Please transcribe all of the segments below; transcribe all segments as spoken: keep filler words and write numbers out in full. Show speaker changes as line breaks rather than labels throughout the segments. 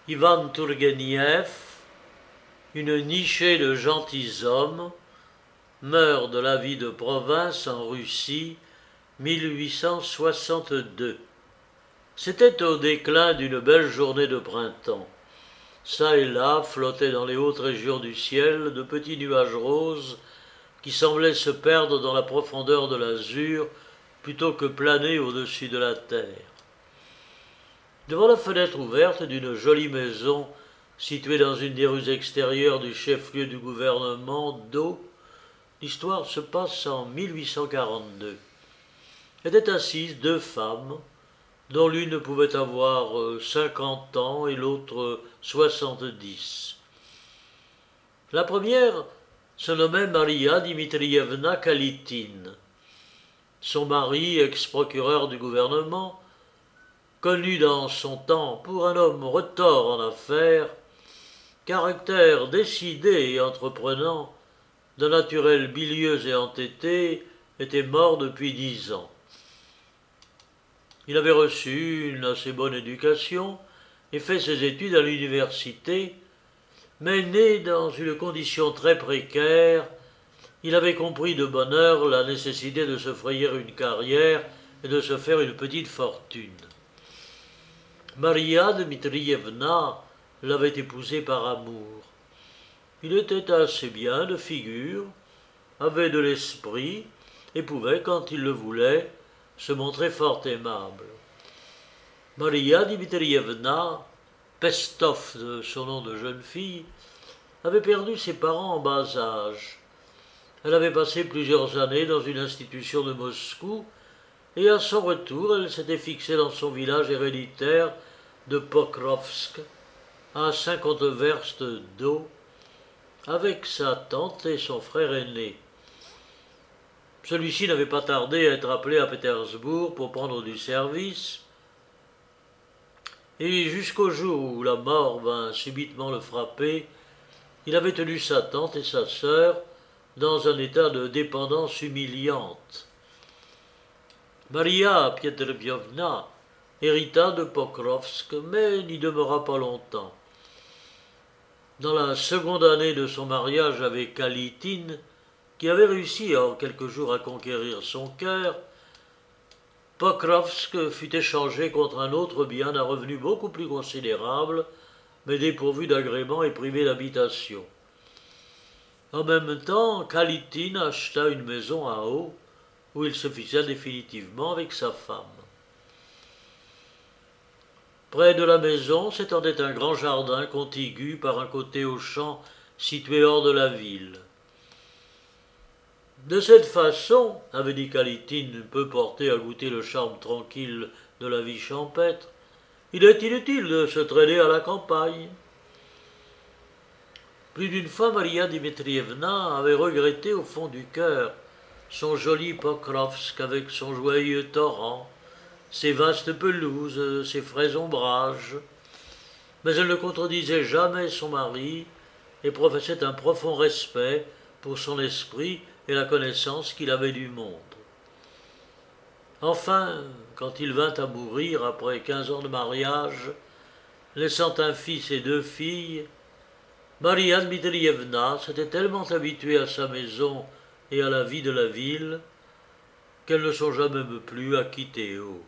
Ivan Tourgueniev, une nichée de gentilshommes, meurt de la vie de province en Russie, mille huit cent soixante-deux. C'était au déclin d'une belle journée de printemps. Ça et là flottaient dans les hautes régions du ciel de petits nuages roses qui semblaient se perdre dans la profondeur de l'azur plutôt que planer au-dessus de la terre. Devant la fenêtre ouverte d'une jolie maison située dans une des rues extérieures du chef-lieu du gouvernement d'O, l'histoire se passe en mille huit cent quarante-deux. Étaient assises deux femmes, dont l'une pouvait avoir cinquante ans et l'autre soixante-dix. La première se nommait Maria Dmitrievna Kalitine. Son mari, ex-procureur du gouvernement, connu dans son temps pour un homme retors en affaires, caractère décidé et entreprenant, de naturel bilieux et entêté, était mort depuis dix ans. Il avait reçu une assez bonne éducation et fait ses études à l'université, mais né dans une condition très précaire, il avait compris de bonne heure la nécessité de se frayer une carrière et de se faire une petite fortune. Maria Dmitrievna l'avait épousé par amour. Il était assez bien de figure, avait de l'esprit et pouvait, quand il le voulait, se montrer fort aimable. Maria Dmitrievna, Pestov de son nom de jeune fille, avait perdu ses parents en bas âge. Elle avait passé plusieurs années dans une institution de Moscou et à son retour, elle s'était fixée dans son village héréditaire de Pokrovsk, à cinquante verstes d'O, avec sa tante et son frère aîné. Celui-ci n'avait pas tardé à être appelé à Pétersbourg pour prendre du service, et jusqu'au jour où la mort vint subitement le frapper, il avait tenu sa tante et sa sœur dans un état de dépendance humiliante. Maria Pietrviovna hérita de Pokrovsk, mais n'y demeura pas longtemps. Dans la seconde année de son mariage avec Kalitine, qui avait réussi en quelques jours à conquérir son cœur, Pokrovsk fut échangé contre un autre bien d'un revenu beaucoup plus considérable, mais dépourvu d'agrément et privé d'habitation. En même temps, Kalitine acheta une maison à O, où il se fixa définitivement avec sa femme. Près de la maison s'étendait un grand jardin contigu par un côté au champ situé hors de la ville. De cette façon, avait dit Kalitine, peu portée à goûter le charme tranquille de la vie champêtre, il est inutile de se traîner à la campagne. Plus d'une fois, Maria Dmitrievna avait regretté au fond du cœur son joli Pokrovsk avec son joyeux torrent, ses vastes pelouses, ses frais ombrages, mais elle ne contredisait jamais son mari et professait un profond respect pour son esprit et la connaissance qu'il avait du monde. Enfin, quand il vint à mourir après quinze ans de mariage, laissant un fils et deux filles, Maria Dmitrievna s'était tellement habituée à sa maison et à la vie de la ville qu'elle ne songea même plus à quitter O.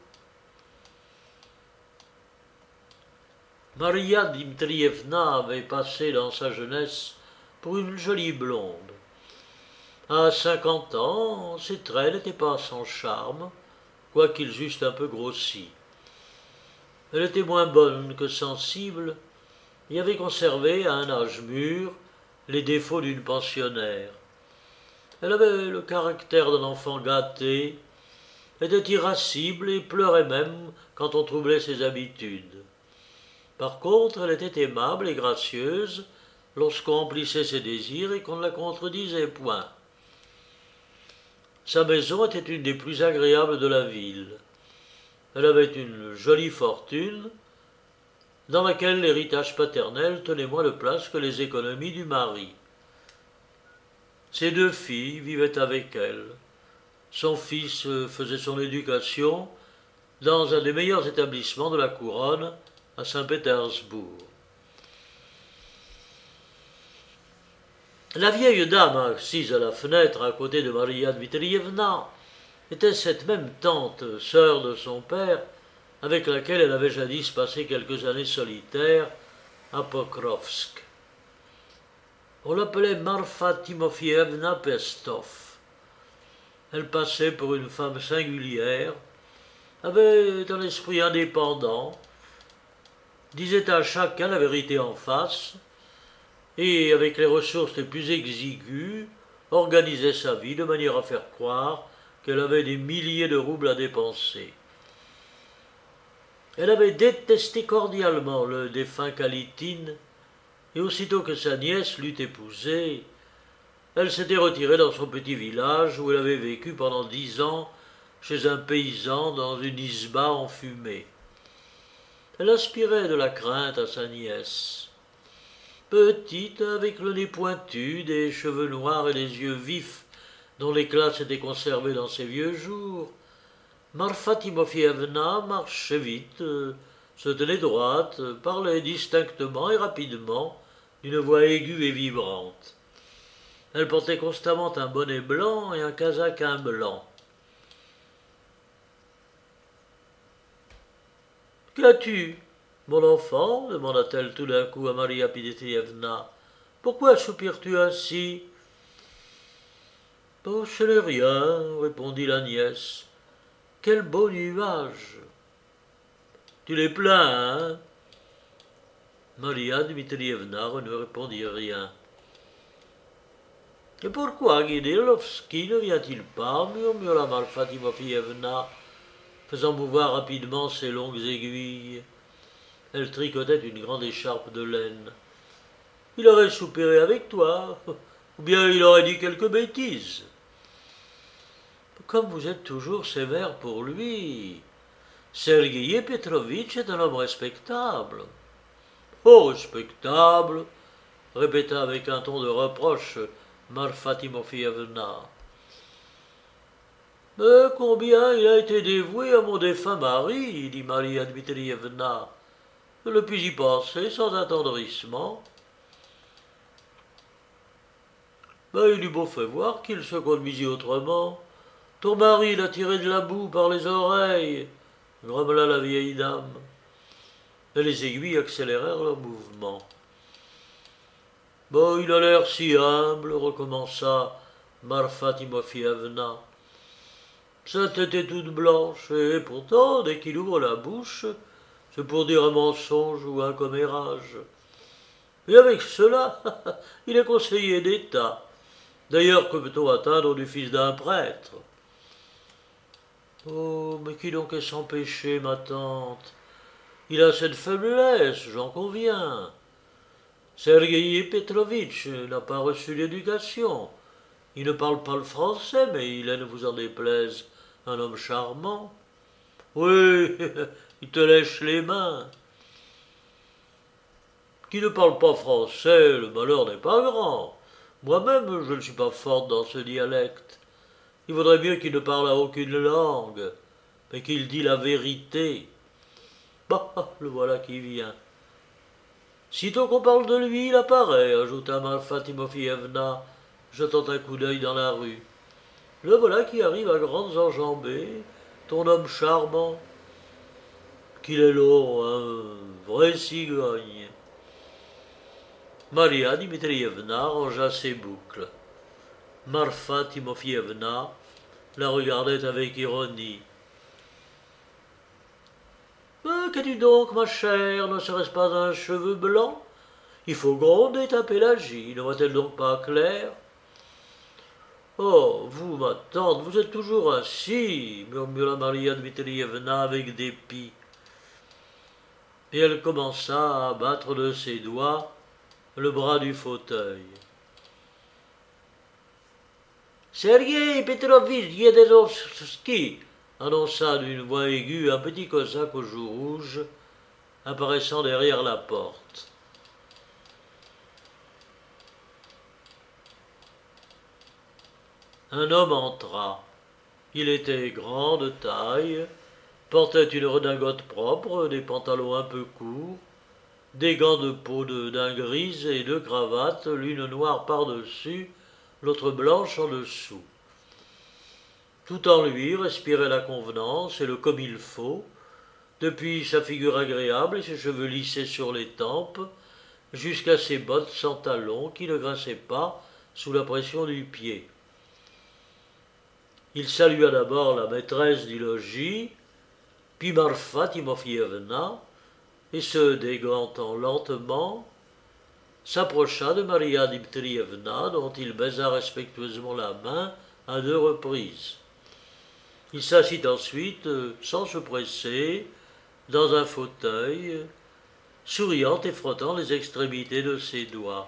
Maria Dmitrievna avait passé dans sa jeunesse pour une jolie blonde. À cinquante ans, ses traits n'étaient pas sans charme, quoiqu'ils eussent un peu grossi. Elle était moins bonne que sensible, et avait conservé à un âge mûr les défauts d'une pensionnaire. Elle avait le caractère d'un enfant gâté, était irascible et pleurait même quand on troublait ses habitudes. Par contre, elle était aimable et gracieuse lorsqu'on remplissait ses désirs et qu'on ne la contredisait point. Sa maison était une des plus agréables de la ville. Elle avait une jolie fortune, dans laquelle l'héritage paternel tenait moins de place que les économies du mari. Ses deux filles vivaient avec elle. Son fils faisait son éducation dans un des meilleurs établissements de la couronne, à Saint-Pétersbourg. La vieille dame assise à la fenêtre à côté de Maria Dmitrievna était cette même tante, sœur de son père, avec laquelle elle avait jadis passé quelques années solitaires à Pokrovsk. On l'appelait Marfa Timofievna Pestov. Elle passait pour une femme singulière, avait un esprit indépendant, disait à chacun la vérité en face, et avec les ressources les plus exiguës, organisait sa vie de manière à faire croire qu'elle avait des milliers de roubles à dépenser. Elle avait détesté cordialement le défunt Kalitin, et aussitôt que sa nièce l'eut épousé, elle s'était retirée dans son petit village où elle avait vécu pendant dix ans chez un paysan dans une isba enfumée. Elle inspirait de la crainte à sa nièce. Petite, avec le nez pointu, des cheveux noirs et des yeux vifs dont l'éclat s'était conservé dans ses vieux jours, Marfa Timofievna marchait vite, se tenait droite, parlait distinctement et rapidement, d'une voix aiguë et vibrante. Elle portait constamment un bonnet blanc et un casaquin blanc. « Qu'as-tu, mon enfant » demanda-t-elle tout d'un coup à Maria Dmitrievna. « Pourquoi soupires-tu ainsi ?»« Oh, ce n'est rien, » répondit la nièce. « Quel beau nuage !»« Tu les plains, hein ?» Maria Dmitrievna ne répondit rien. « Et pourquoi Guidilovski ne vient-il pas » murmura Marfa Timofievna, faisant mouvoir rapidement ses longues aiguilles. Elle tricotait une grande écharpe de laine. « Il aurait soupiré avec toi, ou bien il aurait dit quelques bêtises. » Comme vous êtes toujours sévère pour lui, Sergueï Petrovitch est un homme respectable. « Oh, respectable !» répéta avec un ton de reproche Marfa Timofievna. « Mais combien il a été dévoué à mon défunt mari, dit Maria Dmitrievna. Je ne puis y penser sans attendrissement. Mais il eût beau fait voir qu'il se conduisit autrement. Ton mari l'a tiré de la boue par les oreilles, grommela la vieille dame. Et les aiguilles accélérèrent leur mouvement. Bon, il a l'air si humble, recommença Marfa Timofievna. Sa tête est toute blanche, et pourtant, dès qu'il ouvre la bouche, c'est pour dire un mensonge ou un commérage. Et avec cela, il est conseiller d'État. D'ailleurs, que peut-on atteindre du fils d'un prêtre? Oh, mais qui donc est sans péché, ma tante? Il a cette faiblesse, j'en conviens. Sergueï Petrovitch n'a pas reçu l'éducation. Il ne parle pas le français, mais il est, ne vous en déplaise, un homme charmant. Oui, il te lèche les mains. Qui ne parle pas français, le malheur n'est pas grand. Moi-même, je ne suis pas forte dans ce dialecte. Il vaudrait mieux qu'il ne parle à aucune langue, mais qu'il dit la vérité. Bah, le voilà qui vient. Sitôt qu'on parle de lui, il apparaît, ajouta Marfa Timofievna, jetant un coup d'œil dans la rue. Le voilà qui arrive à grandes enjambées, ton homme charmant. Qu'il est long, un vrai cigogne. Maria Dmitrievna rangea ses boucles. Marfa Timofievna la regardait avec ironie. « Qu'as-tu donc, ma chère, ne serait-ce pas un cheveu blanc? Il faut gronder ta Pélagie, ne voit-elle donc pas clair ?»« Oh, vous, ma tante, vous êtes toujours ainsi, » murmura Maria Dmitrievna avec dépit. Et elle commença à battre de ses doigts le bras du fauteuil. « Sergueï Petrovitch Guedezovski » annonça d'une voix aiguë un petit cosaque aux joues rouges, apparaissant derrière la porte. Un homme entra. Il était grand de taille, portait une redingote propre, des pantalons un peu courts, des gants de peau de daim grise et deux cravates, l'une noire par-dessus, l'autre blanche en dessous. Tout en lui respirait la convenance et le comme il faut, depuis sa figure agréable et ses cheveux lissés sur les tempes, jusqu'à ses bottes sans talons qui ne grinçaient pas sous la pression du pied. Il salua d'abord la maîtresse du logis, puis Marfa Timofievna, et se dégantant lentement, s'approcha de Maria Dmitrievna, dont il baisa respectueusement la main à deux reprises. Il s'assit ensuite, sans se presser, dans un fauteuil, souriant et frottant les extrémités de ses doigts.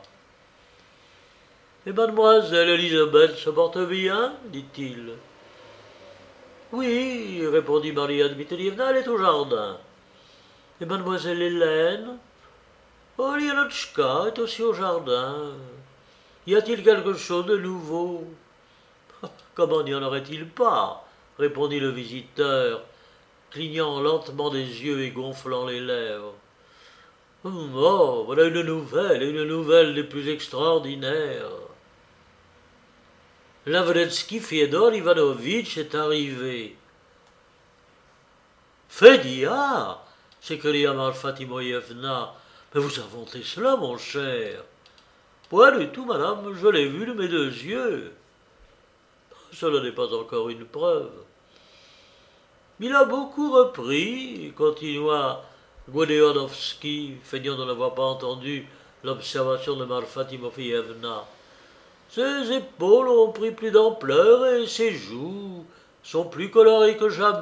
« Et mademoiselle Elisabeth se porte bien ?» dit-il. « Oui, » répondit Maria Dmitrievna, « elle est au jardin. »« Et mademoiselle Hélène ?»« Oh, Lianotchka est aussi au jardin. Y a-t-il quelque chose de nouveau ?»« Comment n'y en aurait-il pas ?» répondit le visiteur, clignant lentement des yeux et gonflant les lèvres. « Oh, voilà une nouvelle, une nouvelle des plus extraordinaires. Lavretsky Fiodor Ivanovitch est arrivé. »« Fédia !» s'écria Marfa Timoyevna. « Mais vous inventez cela, mon cher ?»« Point du tout, madame, je l'ai vu de mes deux yeux. » « Cela n'est pas encore une preuve. »« Il a beaucoup repris, » continua Goudeonovski, feignant de n'avoir pas entendu l'observation de Marfa Timofievna. « Ses épaules ont pris plus d'ampleur et ses joues sont plus colorées que jamais. »«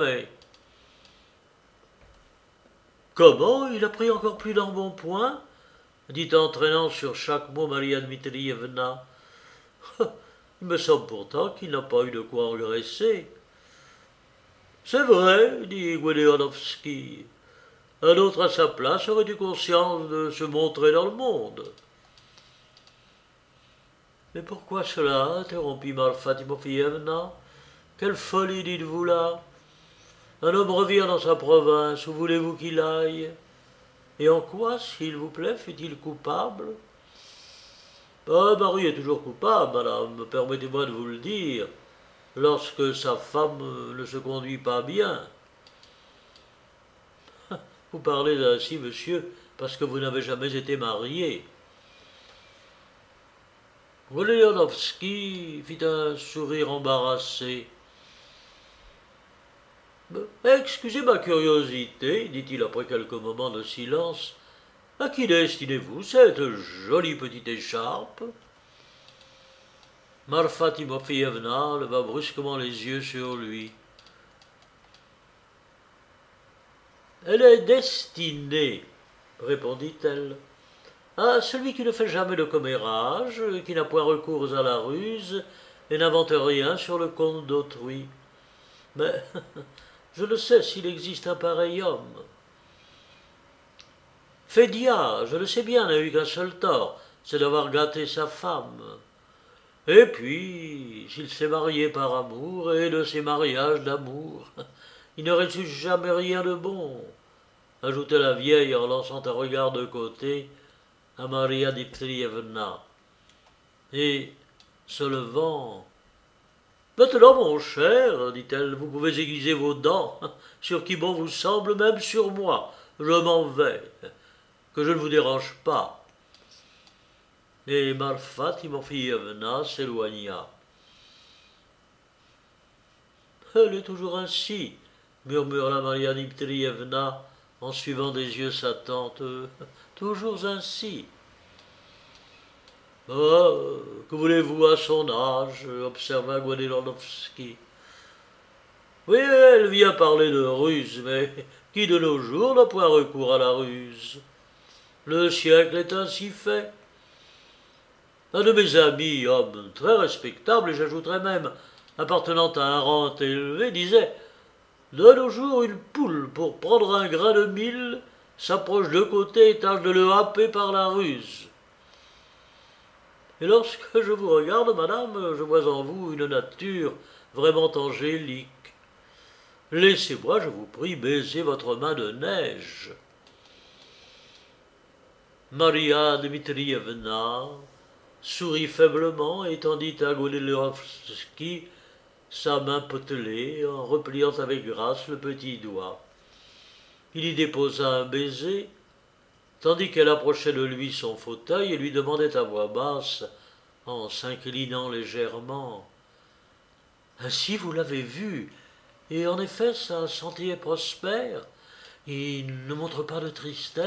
Comment, il a pris encore plus d'embonpoint ?» dit entraînant sur chaque mot Maria Dmitrievna. « Il me semble pourtant qu'il n'a pas eu de quoi engraisser. »« C'est vrai, dit Goudeonovski. Un autre à sa place aurait eu conscience de se montrer dans le monde. »« Mais pourquoi cela ?» interrompit Marfa Timofievna. « Quelle folie dites-vous là? Un homme revient dans sa province, où voulez-vous qu'il aille? Et en quoi, s'il vous plaît, fut-il coupable ? » Ah, Marie est toujours coupable, madame, permettez-moi de vous le dire, lorsque sa femme ne se conduit pas bien. Vous parlez ainsi, monsieur, parce que vous n'avez jamais été marié. Goudeonovski fit un sourire embarrassé. « Excusez ma curiosité, dit-il après quelques moments de silence. À qui destinez-vous cette jolie petite écharpe ?» Marfa Timofievna leva brusquement les yeux sur lui. « Elle est destinée, répondit-elle, à celui qui ne fait jamais de commérage, qui n'a point recours à la ruse et n'invente rien sur le compte d'autrui. Mais je ne sais s'il existe un pareil homme. Fédia, je le sais bien, n'a eu qu'un seul tort, c'est d'avoir gâté sa femme. Et puis, s'il s'est marié par amour, et de ses mariages d'amour, il ne reçut jamais rien de bon, ajoutait la vieille en lançant un regard de côté à Maria Dmitrievna. Et, se levant, « Maintenant, mon cher, dit-elle, vous pouvez aiguiser vos dents, sur qui bon vous semble, même sur moi, je m'en vais. Que je ne vous dérange pas. » Et Marfa Timofievna s'éloigna. « Elle est toujours ainsi, » murmura Maria Dmitrievna en suivant des yeux sa tante. « Toujours ainsi. »« Ah, que voulez-vous à son âge ?» observa Goudeonovski. « Oui, elle vient parler de ruse, mais qui de nos jours n'a point recours à la ruse ? Le siècle est ainsi fait. Un de mes amis, homme très respectable, et j'ajouterais même appartenant à un rang élevé, disait « De nos jours, une poule, pour prendre un grain de mil, s'approche de côté et tâche de le happer par la ruse. Et lorsque je vous regarde, madame, je vois en vous une nature vraiment angélique. Laissez-moi, je vous prie, baiser votre main de neige. » Maria Dmitrievna sourit faiblement et tendit à Golelovski sa main potelée en repliant avec grâce le petit doigt. Il y déposa un baiser, tandis qu'elle approchait de lui son fauteuil et lui demandait à voix basse, en s'inclinant légèrement: « Ainsi vous l'avez vu, et en effet sa santé est prospère, il ne montre pas de tristesse ?»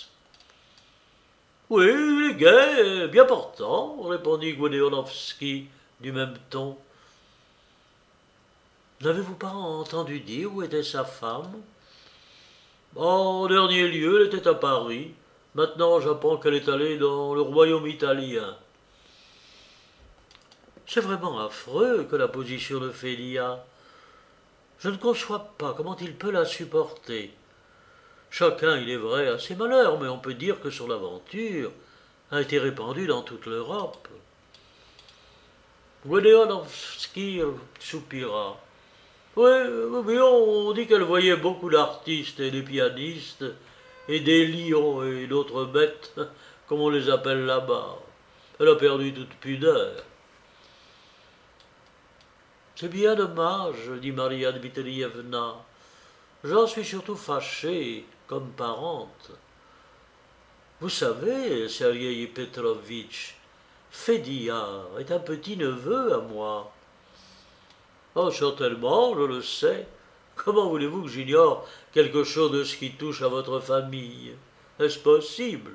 « Oui, il est gai, bien portant, » répondit Golelovski du même ton. « N'avez-vous pas entendu dire où était sa femme ?»« En dernier lieu, elle était à Paris. Maintenant, j'apprends qu'elle est allée dans le royaume italien. » C'est vraiment affreux que la position de Félia. Je ne conçois pas comment il peut la supporter. Chacun, il est vrai, a ses malheurs, mais on peut dire que son aventure a été répandue dans toute l'Europe. Golelovski soupira. Oui, oui, on dit qu'elle voyait beaucoup d'artistes et des pianistes, et des lions et d'autres bêtes, comme on les appelle là-bas. Elle a perdu toute pudeur. C'est bien dommage, dit Maria Dmitrievna. J'en suis surtout fâchée, comme parente. Vous savez, Sergueï Petrovitch, Fédia est un petit-neveu à moi. Oh, certainement, je le sais. Comment voulez-vous que j'ignore quelque chose de ce qui touche à votre famille? Est-ce possible?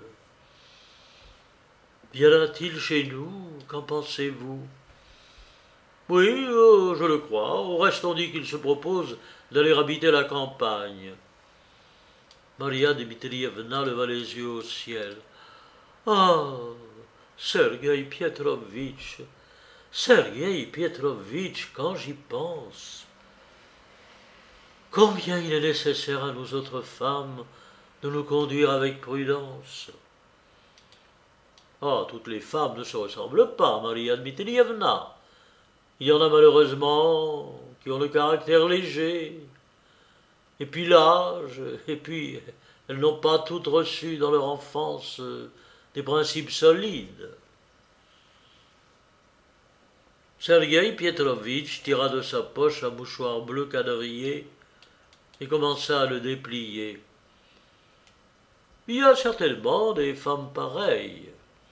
Viendra-t-il chez nous? Qu'en pensez-vous? Oui, euh, je le crois. Au reste, on dit qu'il se propose d'aller habiter la campagne. Maria Dmitrievna leva les yeux au ciel. Ah, Sergueï Pietrovitch, Sergueï Pietrovitch, quand j'y pense. Combien il est nécessaire à nous autres femmes de nous conduire avec prudence. Ah, toutes les femmes ne se ressemblent pas, Maria Dmitrievna. Il y en a malheureusement qui ont le caractère léger, et puis l'âge, et puis elles n'ont pas toutes reçu dans leur enfance des principes solides. Sergueï Pietrovitch tira de sa poche un mouchoir bleu quadrillé et commença à le déplier. Il y a certainement des femmes pareilles.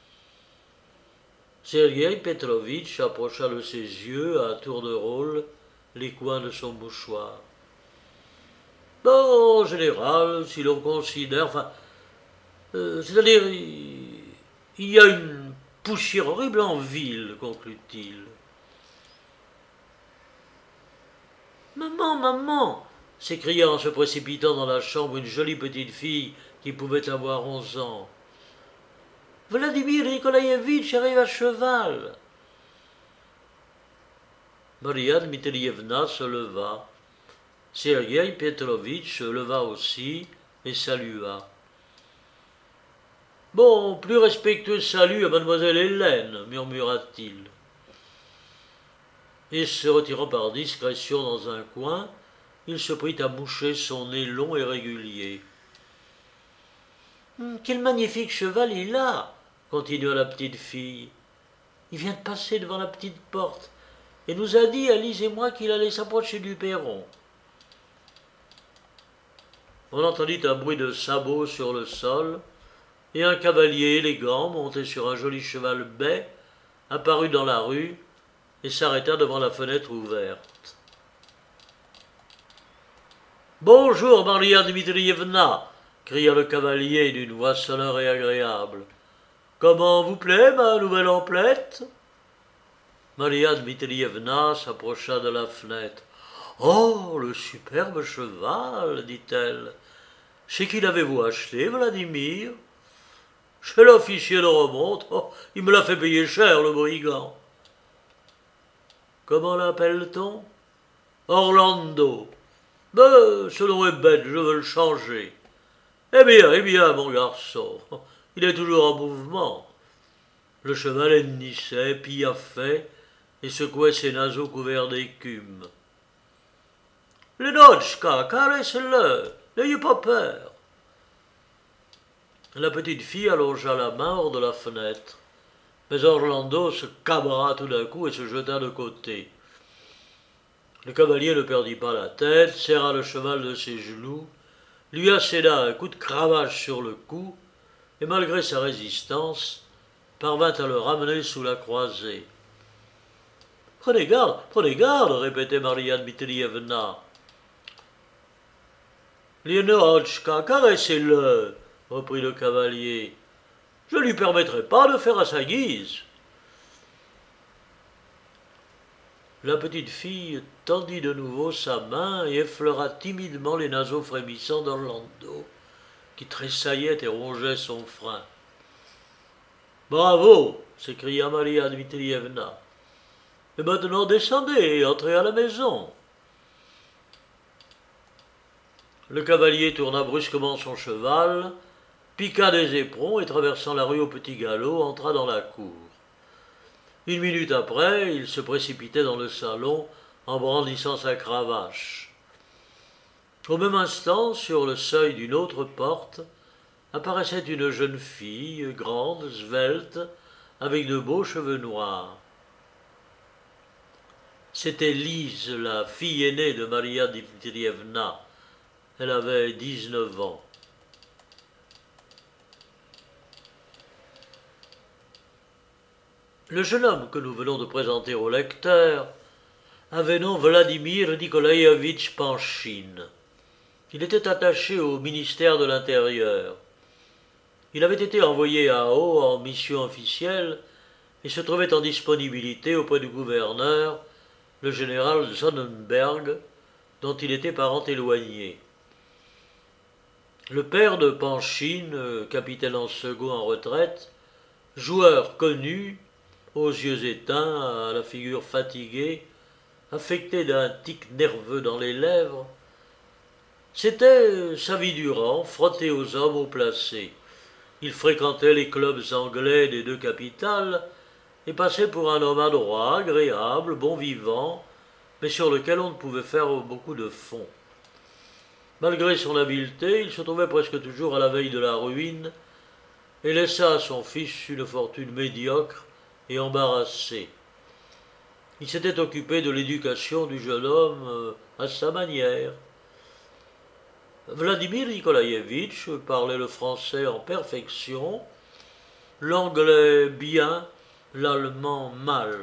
Sergueï Petrovitch approcha de ses yeux à tour de rôle les coins de son mouchoir. Bon, en général, si l'on considère, enfin, euh, c'est-à-dire, il, il y a une poussière horrible en ville, conclut-il. Maman, maman, s'écria en se précipitant dans la chambre une jolie petite fille qui pouvait avoir onze ans. Vladimir Nikolaïevitch arrive à cheval. Maria Dmitrievna se leva. Sergueï Petrovitch se leva aussi et salua. Bon, plus respectueux salut à mademoiselle Hélène, murmura-t-il. Et se retirant par discrétion dans un coin, il se prit à moucher son nez long et régulier. Hum, quel magnifique cheval il a, continua la petite fille. Il vient de passer devant la petite porte et nous a dit, Alice et moi, qu'il allait s'approcher du perron. On entendit un bruit de sabots sur le sol, et un cavalier élégant, monté sur un joli cheval bai, apparut dans la rue et s'arrêta devant la fenêtre ouverte. « Bonjour, Maria Dmitrievna » cria le cavalier d'une voix sonore et agréable. « Comment vous plaît, ma nouvelle emplette ?» Maria Dmitrievna s'approcha de la fenêtre. « Oh, le superbe cheval » dit-elle. « Chez qui l'avez-vous acheté, Vladimir ?»« Chez l'officier de remonte. Oh, il me l'a fait payer cher, le brigand. »« Comment l'appelle-t-on ?»« Orlando. »« Ben, ce nom est bête, je veux le changer. »« Eh bien, eh bien, mon garçon, il est toujours en mouvement. » Le cheval hennissait, piaffait et secouait ses naseaux couverts d'écume. « Lenotchka, caresse-le, n'ayez pas peur. » La petite fille allongea la main hors de la fenêtre, mais Orlando se cabra tout d'un coup et se jeta de côté. Le cavalier ne perdit pas la tête, serra le cheval de ses genoux, lui asséna un coup de cravache sur le cou, et malgré sa résistance, parvint à le ramener sous la croisée. « Prenez garde, prenez garde !» répétait Maria Dmitrievna. « Lienotchka, caressez-le !» reprit le cavalier. « Je ne lui permettrai pas de faire à sa guise. » La petite fille tendit de nouveau sa main et effleura timidement les naseaux frémissants d'Orlando, qui tressaillait et rongeait son frein. « Bravo !» s'écria Maria Dmitrievna. « Et maintenant descendez et entrez à la maison. » Le cavalier tourna brusquement son cheval, piqua des éperons et traversant la rue au petit galop, entra dans la cour. Une minute après, il se précipitait dans le salon en brandissant sa cravache. Au même instant, sur le seuil d'une autre porte, apparaissait une jeune fille, grande, svelte, avec de beaux cheveux noirs. C'était Lise, la fille aînée de Maria Dmitrievna. Elle avait dix-neuf ans. Le jeune homme que nous venons de présenter au lecteur avait nom Vladimir Nikolaïevitch Panchine. Il était attaché au ministère de l'Intérieur. Il avait été envoyé à Haut en mission officielle et se trouvait en disponibilité auprès du gouverneur, le général Sonnenberg, dont il était parent éloigné. Le père de Panchine, capitaine en second en retraite, joueur connu, aux yeux éteints, à la figure fatiguée, affecté d'un tic nerveux dans les lèvres, s'était, sa vie durant, frotté aux hommes haut placés. Il fréquentait les clubs anglais des deux capitales et passait pour un homme adroit, agréable, bon vivant, mais sur lequel on ne pouvait faire beaucoup de fond. Malgré son habileté, il se trouvait presque toujours à la veille de la ruine et laissa à son fils une fortune médiocre et embarrassée. Il s'était occupé de l'éducation du jeune homme à sa manière. Vladimir Nikolaïevitch parlait le français en perfection, l'anglais bien, l'allemand mal.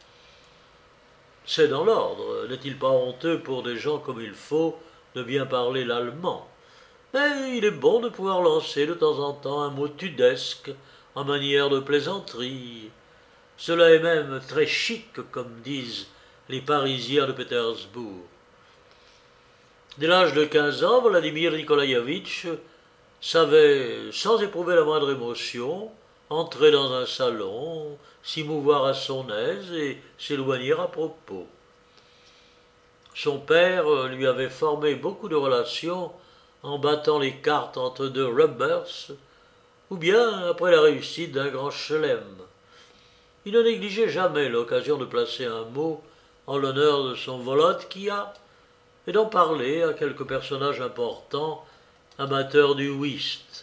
C'est dans l'ordre, n'est-il pas honteux pour des gens comme il faut de bien parler l'allemand? Mais il est bon de pouvoir lancer de temps en temps un mot tudesque en manière de plaisanterie. Cela est même très chic, comme disent les Parisiens de Pétersbourg. Dès l'âge de quinze ans, Vladimir Nikolaïevitch savait, sans éprouver la moindre émotion, entrer dans un salon, s'y mouvoir à son aise et s'éloigner à propos. Son père lui avait formé beaucoup de relations en battant les cartes entre deux rubbers, ou bien après la réussite d'un grand chelem. Il ne négligeait jamais l'occasion de placer un mot en l'honneur de son Volodkia et d'en parler à quelques personnages importants, amateurs du whist.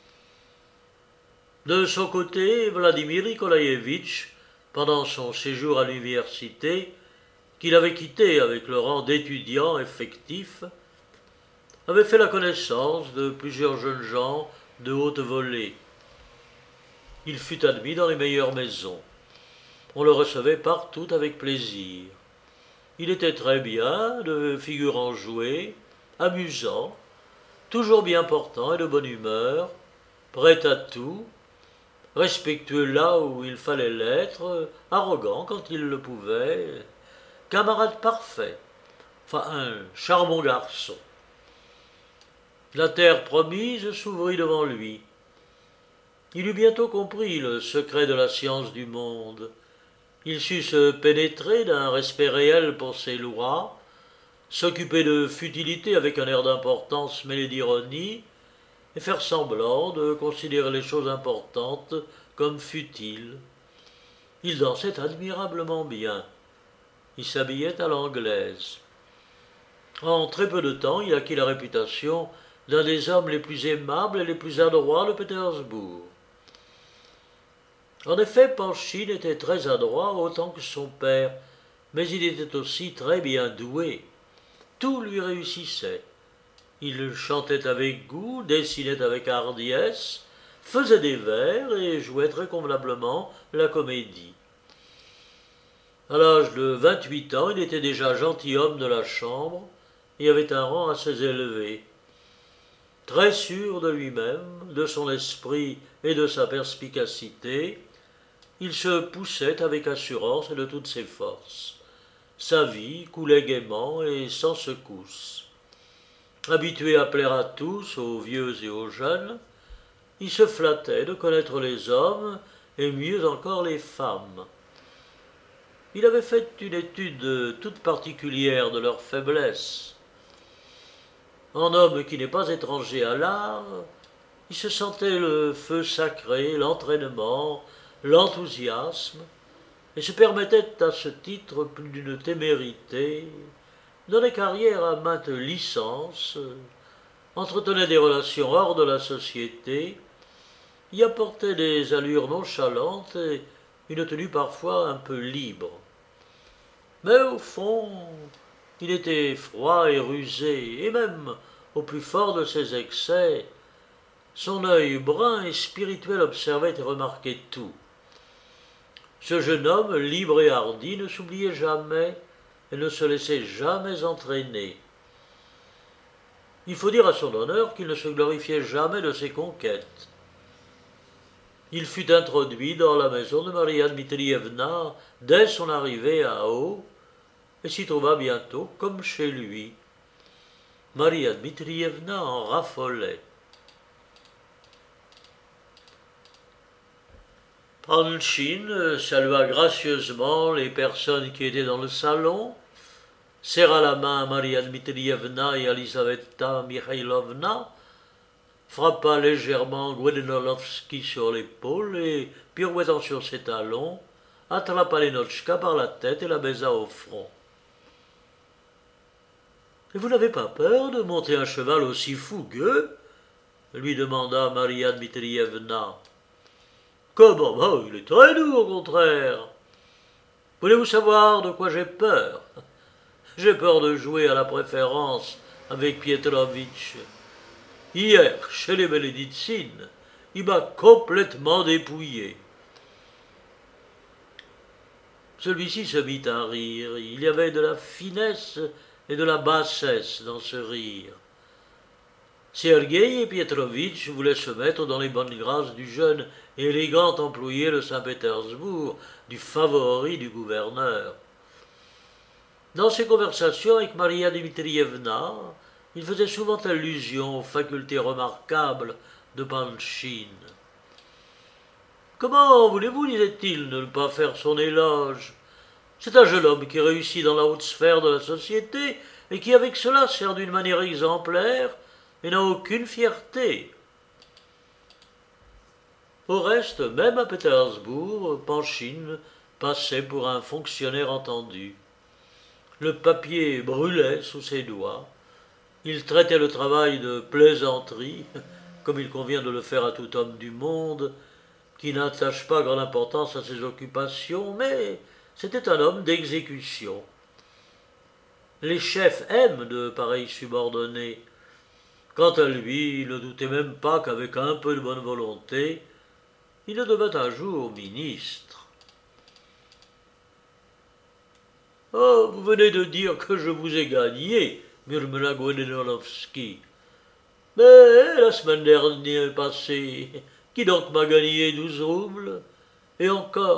De son côté, Vladimir Nikolaïevitch, pendant son séjour à l'université, qu'il avait quitté avec le rang d'étudiant effectif, avait fait la connaissance de plusieurs jeunes gens de haute volée. Il fut admis dans les meilleures maisons. On le recevait partout avec plaisir. Il était très bien, de figure enjouée, amusant, toujours bien portant et de bonne humeur, prêt à tout, respectueux là où il fallait l'être, arrogant quand il le pouvait, camarade parfait, enfin un charmant garçon. La terre promise s'ouvrit devant lui. Il eut bientôt compris le secret de la science du monde. Il sut se pénétrer d'un respect réel pour ses lois, s'occuper de futilités avec un air d'importance mêlé d'ironie, et faire semblant de considérer les choses importantes comme futiles. Il dansait admirablement bien. Il s'habillait à l'anglaise. En très peu de temps, il acquit la réputation d'un des hommes les plus aimables et les plus adroits de Pétersbourg. En effet, Panchine était très adroit autant que son père, mais il était aussi très bien doué. Tout lui réussissait. Il chantait avec goût, dessinait avec hardiesse, faisait des vers et jouait très convenablement la comédie. À l'âge de vingt-huit ans, il était déjà gentilhomme de la Chambre et avait un rang assez élevé. Très sûr de lui-même, de son esprit et de sa perspicacité, il se poussait avec assurance et de toutes ses forces. Sa vie coulait gaiement et sans secousse. Habitué à plaire à tous, aux vieux et aux jeunes, il se flattait de connaître les hommes et mieux encore les femmes. Il avait fait une étude toute particulière de leurs faiblesses. En homme qui n'est pas étranger à l'art, il se sentait le feu sacré, l'entraînement, l'enthousiasme, et se permettait à ce titre plus d'une témérité, donnait carrière à maintes licences, entretenait des relations hors de la société, y apportait des allures nonchalantes et une tenue parfois un peu libre. Mais au fond, il était froid et rusé, et même au plus fort de ses excès, son œil brun et spirituel observait et remarquait tout. Ce jeune homme, libre et hardi, ne s'oubliait jamais et ne se laissait jamais entraîner. Il faut dire à son honneur qu'il ne se glorifiait jamais de ses conquêtes. Il fut introduit dans la maison de Maria Dmitrievna dès son arrivée à Haut, et s'y trouva bientôt comme chez lui. Maria Dmitrievna en raffolait. Panchine salua gracieusement les personnes qui étaient dans le salon, serra la main à Maria Dmitrievna et à Elisaveta Mikhailovna, frappa légèrement Goudenolovski sur l'épaule et, pirouettant sur ses talons, attrapa Lenotchka par la tête et la baisa au front. « Et vous n'avez pas peur de monter un cheval aussi fougueux ?» lui demanda Maria Dmitrievna. « Comment, oh, il est très doux, au contraire. Voulez-vous savoir de quoi j'ai peur? J'ai peur de jouer à la préférence avec Pietrovitch. Hier, chez les Bénédictines, il m'a complètement dépouillé. » Celui-ci se mit à rire. Il y avait de la finesse et de la bassesse dans ce rire. Sergueï et Pietrovitch voulaient se mettre dans les bonnes grâces du jeune et élégant employé de Saint-Pétersbourg, du favori du gouverneur. Dans ses conversations avec Maria Dmitrievna, il faisait souvent allusion aux facultés remarquables de Panchine. « Comment voulez-vous, disait-il, ne pas faire son éloge? C'est un jeune homme qui réussit dans la haute sphère de la société et qui, avec cela, sert d'une manière exemplaire et n'a aucune fierté. » Au reste, même à Pétersbourg, Panchine passait pour un fonctionnaire entendu. Le papier brûlait sous ses doigts. Il traitait le travail de plaisanterie, comme il convient de le faire à tout homme du monde, qui n'attache pas grande importance à ses occupations, mais c'était un homme d'exécution. Les chefs aiment de pareils subordonnés. Quant à lui, il ne doutait même pas qu'avec un peu de bonne volonté, il ne devint un jour ministre. « Oh, vous venez de dire que je vous ai gagné, » murmura Goudenolovski. « Mais la semaine dernière passée, qui donc m'a gagné douze roubles? Et encore. »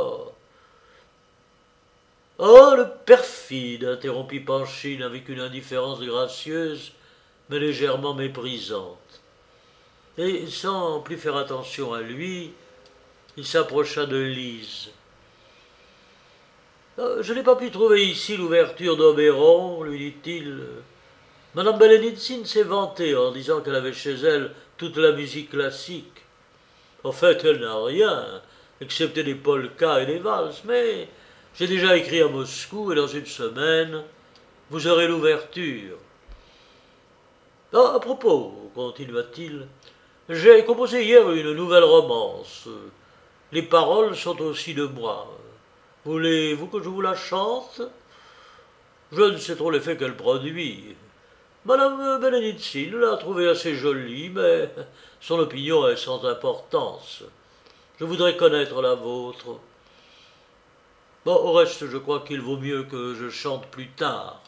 « Oh, le perfide » interrompit Panchine avec une indifférence gracieuse, mais légèrement méprisante. Et sans plus faire attention à lui, il s'approcha de Lise. « Je n'ai pas pu trouver ici l'ouverture d'Oberon, lui dit-il. Madame Bélénitzine s'est vantée en disant qu'elle avait chez elle toute la musique classique. En fait, elle n'a rien, excepté des polkas et des valses, mais j'ai déjà écrit à Moscou et dans une semaine, vous aurez l'ouverture. » Ah, à propos, continua-t-il, j'ai composé hier une nouvelle romance. Les paroles sont aussi de moi. Voulez-vous que je vous la chante? Je ne sais trop l'effet qu'elle produit. Madame Benedictine l'a trouvée assez jolie, mais son opinion est sans importance. Je voudrais connaître la vôtre. Bon, au reste, je crois qu'il vaut mieux que je chante plus tard.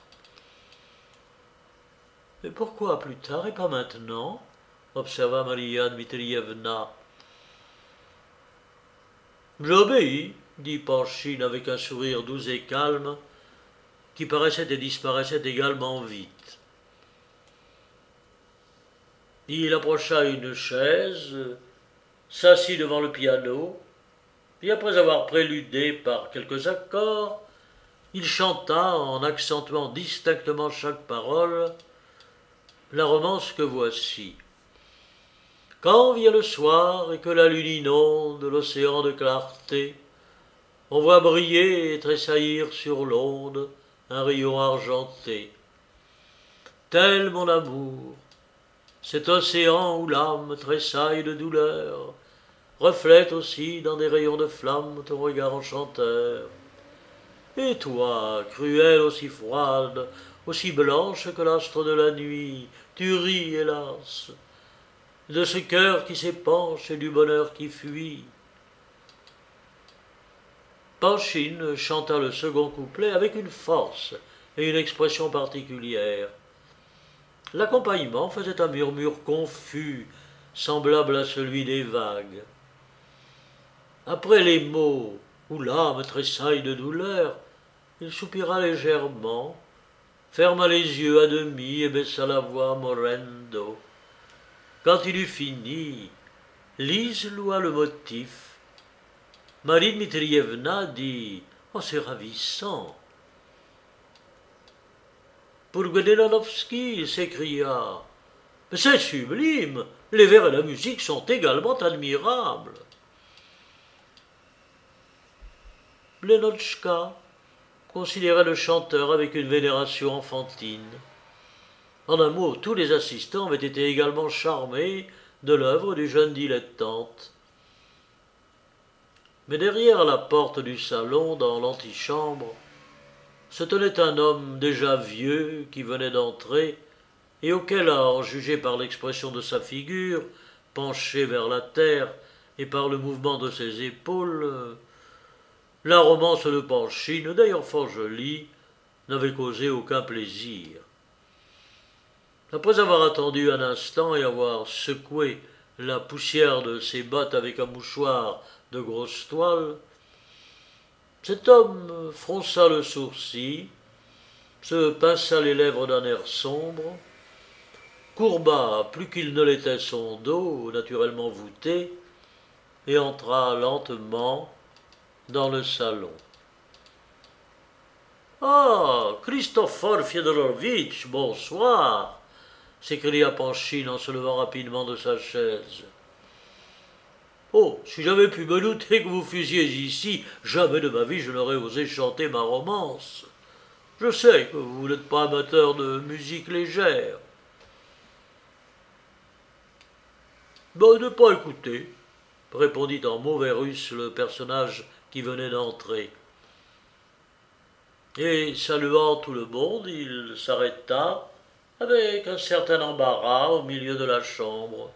Mais pourquoi plus tard et pas maintenant? Observa Maria Dmitrievna. J'obéis, dit Panchine avec un sourire doux et calme, qui paraissait et disparaissait également vite. Il approcha une chaise, s'assit devant le piano, et après avoir préludé par quelques accords, il chanta, en accentuant distinctement chaque parole, la romance que voici. Quand vient le soir et que la lune inonde l'océan de clarté, on voit briller et tressaillir sur l'onde un rayon argenté. Tel mon amour, cet océan où l'âme tressaille de douleur, reflète aussi dans des rayons de flamme ton regard enchanteur. Et toi, cruelle aussi froide, aussi blanche que l'astre de la nuit, tu ris, hélas, de ce cœur qui s'épanche et du bonheur qui fuit. Panchine chanta le second couplet avec une force et une expression particulière. L'accompagnement faisait un murmure confus, semblable à celui des vagues. Après les mots « où l'âme tressaille de douleur », il soupira légèrement, ferma les yeux à demi et baissa la voix morendo. Quand il eut fini, Lise loua le motif. Marie Dmitrievna dit « Oh, c'est ravissant !» Pour Gdelanovski, s'écria « C'est sublime, les vers et la musique sont également admirables. » Lenotchka considérait le chanteur avec une vénération enfantine. En un mot, tous les assistants avaient été également charmés de l'œuvre du jeune dilettante. Mais derrière la porte du salon, dans l'antichambre, se tenait un homme déjà vieux qui venait d'entrer et auquel, à en juger par l'expression de sa figure, penchée vers la terre, et par le mouvement de ses épaules, la romance de Panchine, d'ailleurs fort jolie, n'avait causé aucun plaisir. Après avoir attendu un instant et avoir secoué la poussière de ses bottes avec un mouchoir de grosse toile, cet homme fronça le sourcil, se pinça les lèvres d'un air sombre, courba plus qu'il ne l'était son dos, naturellement voûté, et entra lentement dans le salon. « Ah, Christopher Fyodorovitch, bonsoir !» s'écria Panchine en se levant rapidement de sa chaise. « Oh, si j'avais pu me douter que vous fussiez ici, jamais de ma vie je n'aurais osé chanter ma romance. Je sais que vous n'êtes pas amateur de musique légère. » « Ben, ne pas écouter, » répondit en mauvais russe le personnage qui venait d'entrer. Et saluant tout le monde, il s'arrêta avec un certain embarras au milieu de la chambre.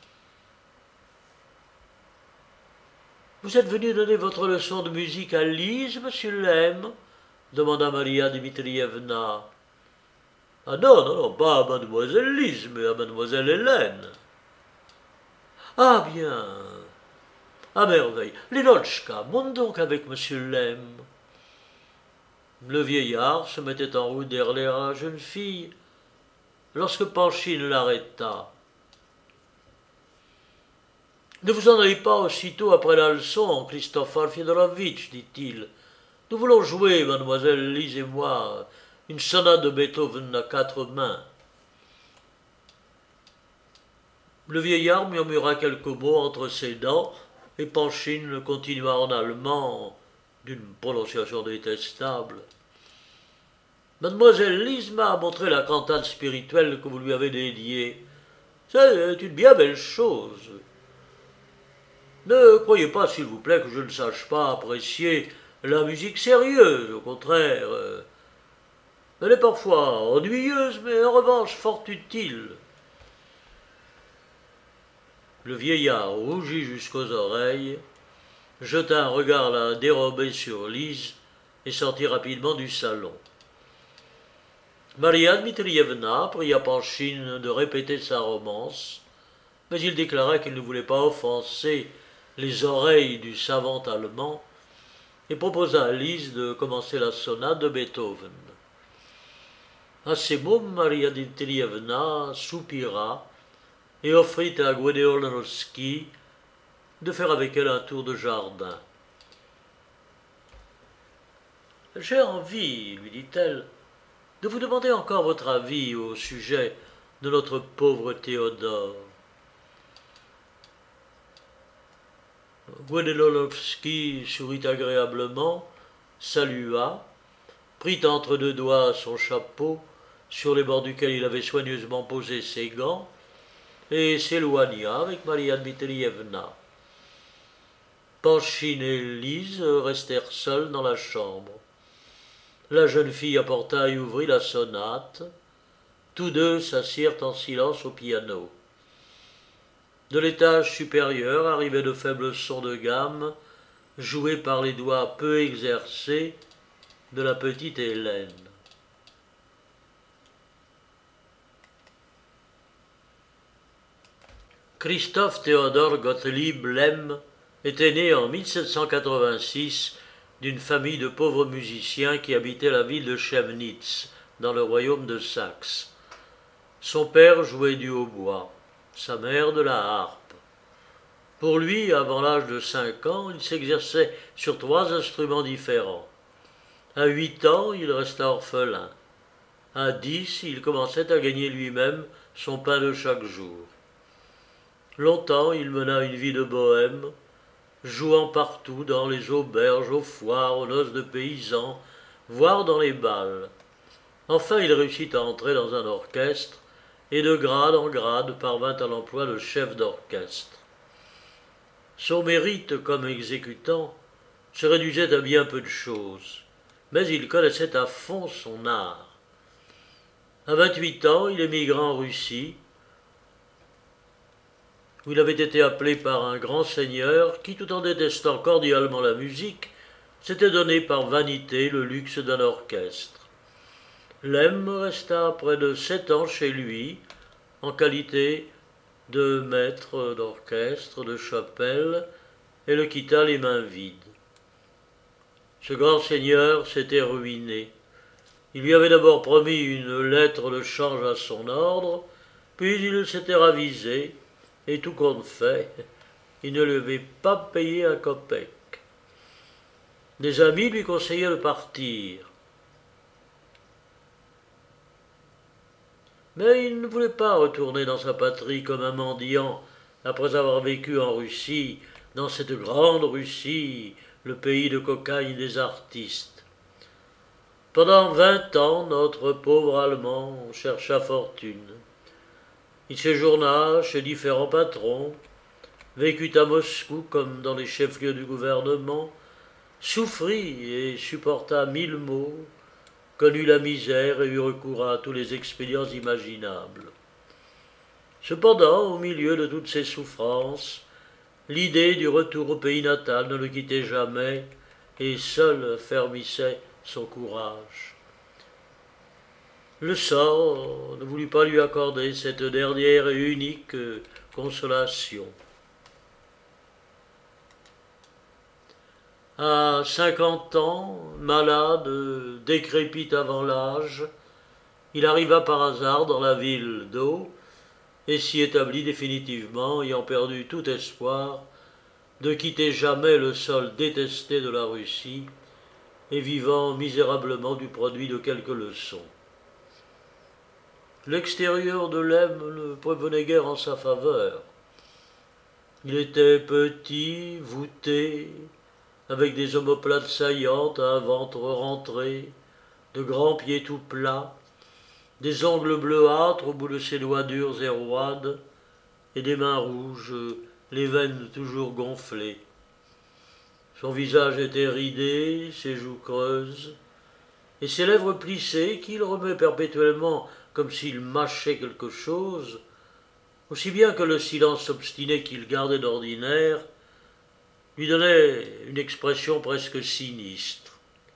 « Vous êtes venu donner votre leçon de musique à Lise, monsieur Lem ?» demanda Maria Dmitrievna. « Ah non, non, non, pas à mademoiselle Lise, mais à mademoiselle Hélène. »« Ah bien, à merveille. Lenotchka, monte donc avec monsieur Lem. » Le vieillard se mettait en route derrière la jeune fille, lorsque Panchine l'arrêta. « Ne vous en allez pas aussitôt après la leçon, Christopher Fyodorovitch, dit-il. Nous voulons jouer, mademoiselle Lise et moi, une sonate de Beethoven à quatre mains. » Le vieillard murmura quelques mots entre ses dents, et Panchine continua en allemand, d'une prononciation détestable. Mademoiselle Lise m'a montré la cantate spirituelle que vous lui avez dédiée. C'est une bien belle chose. Ne croyez pas, s'il vous plaît, que je ne sache pas apprécier la musique sérieuse. Au contraire, euh, elle est parfois ennuyeuse, mais en revanche fort utile. Le vieillard rougit jusqu'aux oreilles, jeta un regard la dérobé sur Lise et sortit rapidement du salon. Maria Dmitrievna pria Panchine de répéter sa romance, mais il déclara qu'il ne voulait pas offenser les oreilles du savant allemand et proposa à Lise de commencer la sonate de Beethoven. À ces mots, Maria Dmitrievna soupira et offrit à Goudeolowski de faire avec elle un tour de jardin. « J'ai envie, lui dit-elle, de vous demander encore votre avis au sujet de notre pauvre Théodore. » Goudeolowski sourit agréablement, salua, prit entre deux doigts son chapeau, sur les bords duquel il avait soigneusement posé ses gants, et s'éloigna avec Maria Dmitrievna. Panchine et Lise restèrent seuls dans la chambre. La jeune fille apporta et ouvrit la sonate. Tous deux s'assirent en silence au piano. De l'étage supérieur arrivaient de faibles sons de gamme, joués par les doigts peu exercés de la petite Hélène. Christoph Theodor Gottlieb Lem était né en mille sept cent quatre-vingt-six d'une famille de pauvres musiciens qui habitaient la ville de Chemnitz, dans le royaume de Saxe. Son père jouait du hautbois, sa mère de la harpe. Pour lui, avant l'âge de cinq ans, il s'exerçait sur trois instruments différents. À huit ans, il resta orphelin. À dix, il commençait à gagner lui-même son pain de chaque jour. Longtemps, il mena une vie de bohème, jouant partout dans les auberges, aux foires, aux noces de paysans, voire dans les bals. Enfin, il réussit à entrer dans un orchestre, et de grade en grade parvint à l'emploi de chef d'orchestre. Son mérite comme exécutant se réduisait à bien peu de choses, mais il connaissait à fond son art. À vingt-huit ans, il émigra en Russie, où il avait été appelé par un grand seigneur qui, tout en détestant cordialement la musique, s'était donné par vanité le luxe d'un orchestre. Lem resta près de sept ans chez lui, en qualité de maître d'orchestre, de chapelle, et le quitta les mains vides. Ce grand seigneur s'était ruiné. Il lui avait d'abord promis une lettre de change à son ordre, puis il s'était ravisé, et tout compte fait, il ne lui avait pas payé un copec. Des amis lui conseillaient de partir. Mais il ne voulait pas retourner dans sa patrie comme un mendiant, après avoir vécu en Russie, dans cette grande Russie, le pays de cocagne des artistes. Pendant vingt ans, notre pauvre Allemand chercha fortune. Il séjourna chez différents patrons, vécut à Moscou comme dans les chefs-lieux du gouvernement, souffrit et supporta mille maux, connut la misère et eut recours à tous les expédients imaginables. Cependant, au milieu de toutes ces souffrances, l'idée du retour au pays natal ne le quittait jamais et seule fermissait son courage. Le sort ne voulut pas lui accorder cette dernière et unique consolation. À cinquante ans, malade, décrépit avant l'âge, il arriva par hasard dans la ville d'O et s'y établit définitivement, ayant perdu tout espoir de quitter jamais le sol détesté de la Russie et vivant misérablement du produit de quelques leçons. L'extérieur de Lem ne prévenait guère en sa faveur. Il était petit, voûté, avec des omoplates saillantes, un ventre rentré, de grands pieds tout plats, des ongles bleuâtres au bout de ses doigts durs et roides, et des mains rouges, les veines toujours gonflées. Son visage était ridé, ses joues creuses, et ses lèvres plissées, qu'il remet perpétuellement comme s'il mâchait quelque chose, aussi bien que le silence obstiné qu'il gardait d'ordinaire, lui donnait une expression presque sinistre.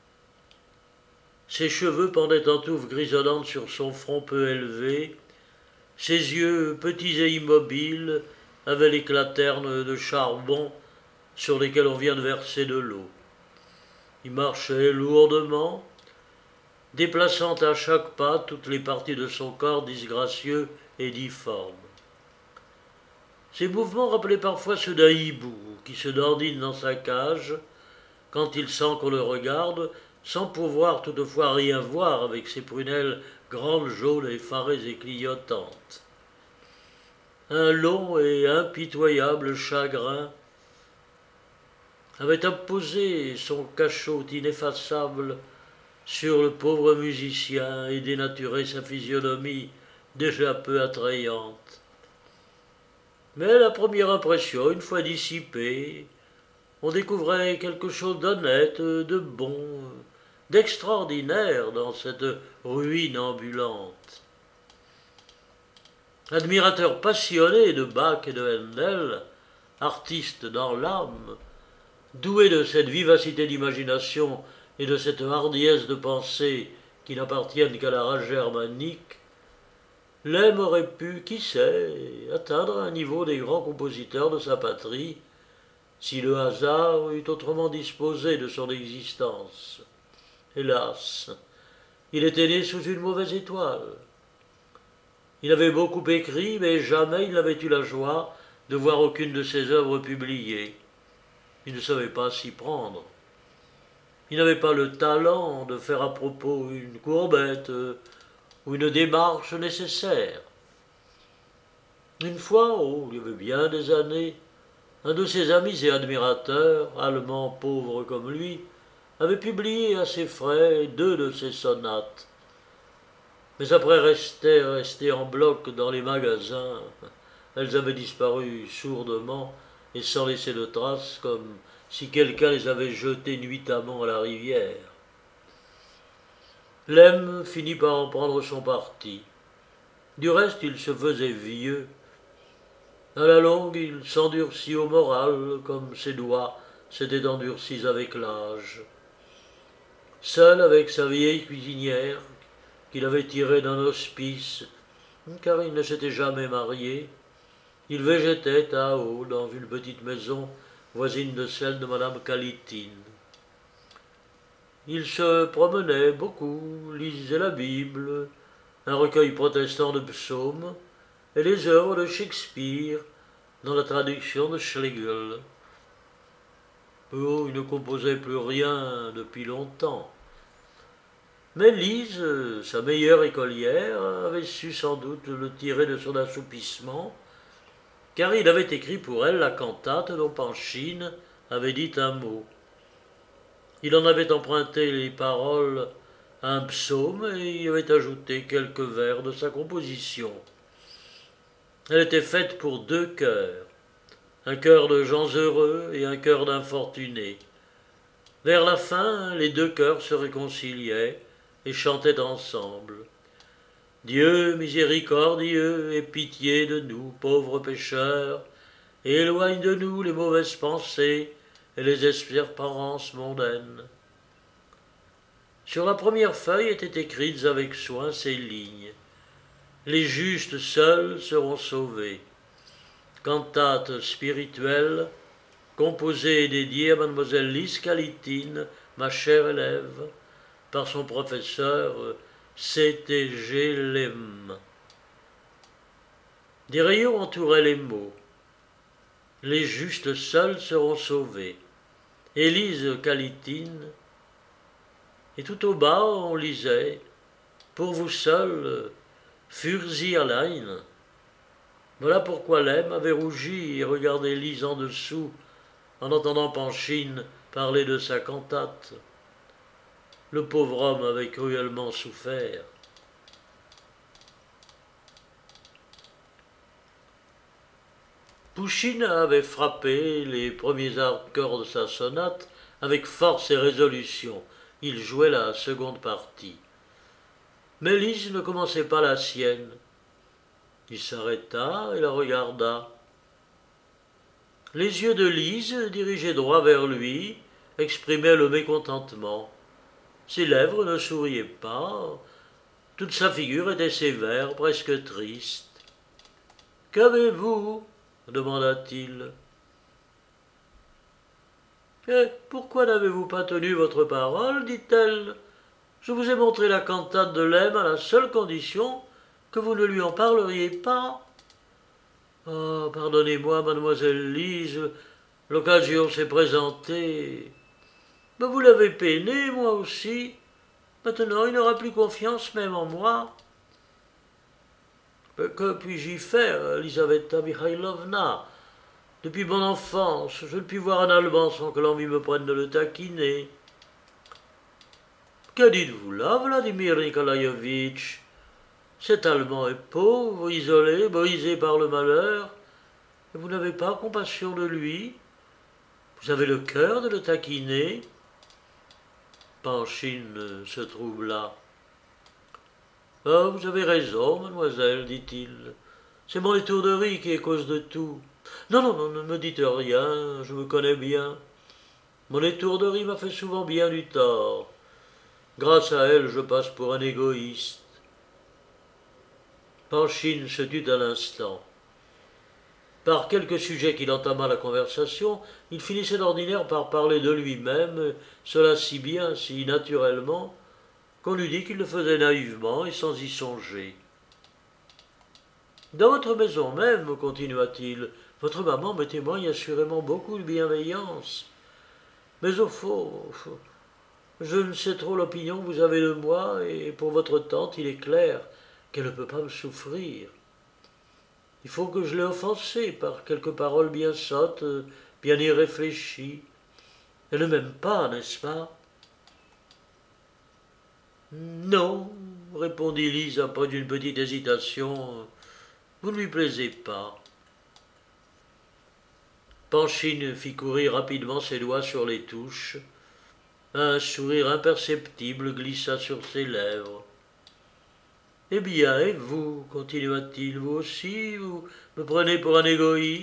Ses cheveux pendaient en touffes grisonnantes sur son front peu élevé, ses yeux, petits et immobiles, avaient l'éclat terne de charbon sur lesquels on vient de verser de l'eau. Il marchait lourdement, déplaçant à chaque pas toutes les parties de son corps disgracieux et difformes. Ses mouvements rappelaient parfois ceux d'un hibou qui se dandine dans sa cage quand il sent qu'on le regarde, sans pouvoir toutefois rien voir avec ses prunelles grandes, jaunes, effarées et clignotantes. Un long et impitoyable chagrin avait apposé son cachot ineffaçable sur le pauvre musicien et dénaturé sa physionomie déjà peu attrayante. Mais la première impression, une fois dissipée, on découvrait quelque chose d'honnête, de bon, d'extraordinaire dans cette ruine ambulante. Admirateur passionné de Bach et de Handel, artiste dans l'âme, doué de cette vivacité d'imagination et de cette hardiesse de pensée qui n'appartiennent qu'à la race germanique, Lem aurait pu, qui sait, atteindre un niveau des grands compositeurs de sa patrie, si le hasard eût autrement disposé de son existence. Hélas, il était né sous une mauvaise étoile. Il avait beaucoup écrit, mais jamais il n'avait eu la joie de voir aucune de ses œuvres publiées. Il ne savait pas s'y prendre. Il n'avait pas le talent de faire à propos une courbette ou une démarche nécessaire. Une fois, oh, il y avait bien des années, un de ses amis et admirateurs, allemand pauvre comme lui, avait publié à ses frais deux de ses sonates. Mais après rester, rester en bloc dans les magasins, elles avaient disparu sourdement et sans laisser de traces, comme si quelqu'un les avait jetées nuitamment à la rivière. Lem finit par en prendre son parti. Du reste, il se faisait vieux. À la longue, il s'endurcit au moral, comme ses doigts s'étaient endurcis avec l'âge. Seul avec sa vieille cuisinière, qu'il avait tirée d'un hospice, car il ne s'était jamais marié, il végétait à haut dans une petite maison voisine de celle de madame Kalitine. Il se promenait beaucoup, lisait la Bible, un recueil protestant de psaumes, et les œuvres de Shakespeare dans la traduction de Schlegel. Oh, il ne composait plus rien depuis longtemps. Mais Lise, sa meilleure écolière, avait su sans doute le tirer de son assoupissement, car il avait écrit pour elle la cantate dont Panchine avait dit un mot. Il en avait emprunté les paroles à un psaume et y avait ajouté quelques vers de sa composition. Elle était faite pour deux chœurs, un chœur de gens heureux et un chœur d'infortunés. Vers la fin, les deux chœurs se réconciliaient et chantaient ensemble. Dieu miséricordieux, aie pitié de nous, pauvres pécheurs, et éloigne de nous les mauvaises pensées et les espérances mondaines. Sur la première feuille étaient écrites avec soin ces lignes. Les justes seuls seront sauvés. Cantate spirituelle, composée et dédiée à mademoiselle Lise Kalitine, ma chère élève, par son professeur C T G Lem. Des rayons entouraient les mots. Les justes seuls seront sauvés. Élise Kalitine. Et tout au bas, on lisait « Pour vous seul, für Sie allein ». Voilà pourquoi Lem avait rougi et regardé Lise en dessous en entendant Panchine parler de sa cantate. Le pauvre homme avait cruellement souffert. Pouchkine avait frappé les premiers accords de sa sonate avec force et résolution. Il jouait la seconde partie. Mais Lise ne commençait pas la sienne. Il s'arrêta et la regarda. Les yeux de Lise, dirigés droit vers lui, exprimaient le mécontentement. Ses lèvres ne souriaient pas, toute sa figure était sévère, presque triste. « Qu'avez-vous » demanda-t-il. « Eh, pourquoi n'avez-vous pas tenu votre parole » dit-elle. « Je vous ai montré la cantate de Lem à la seule condition que vous ne lui en parleriez pas. »« Ah, pardonnez-moi, mademoiselle Lise, l'occasion s'est présentée. Mais vous l'avez peiné, moi aussi. Maintenant, il n'aura plus confiance même en moi. » « Que puis-je y faire, Elisaveta Mikhailovna ? Depuis mon enfance, je ne puis voir un Allemand sans que l'envie me prenne de le taquiner. »« Que dites-vous là, Vladimir Nikolaïevitch ? Cet Allemand est pauvre, isolé, brisé par le malheur, et vous n'avez pas compassion de lui. Vous avez le cœur de le taquiner. » Panchine se troubla. « Ah, vous avez raison, mademoiselle, dit-il. C'est mon étourderie qui est cause de tout. Non, non, non, ne me dites rien, je me connais bien. Mon étourderie m'a fait souvent bien du tort. Grâce à elle, je passe pour un égoïste. » Panchine se tut un instant. Par quelque sujet qu'il entama la conversation, il finissait d'ordinaire par parler de lui-même, cela si bien, si naturellement, qu'on eût dit qu'il le faisait naïvement et sans y songer. « Dans votre maison même, continua-t-il, votre maman me témoigne assurément beaucoup de bienveillance. Mais au fond, je ne sais trop l'opinion que vous avez de moi, et pour votre tante, il est clair qu'elle ne peut pas me souffrir. Il faut que je l'ai offensée par quelques paroles bien sottes, bien irréfléchies. Elle ne m'aime pas, n'est-ce pas ? » « Non, » répondit Lise après une petite hésitation, « vous ne lui plaisez pas. » Panchine fit courir rapidement ses doigts sur les touches. Un sourire imperceptible glissa sur ses lèvres. « Eh bien, et vous, continua-t-il, vous aussi, vous me prenez pour un égoïste ?»«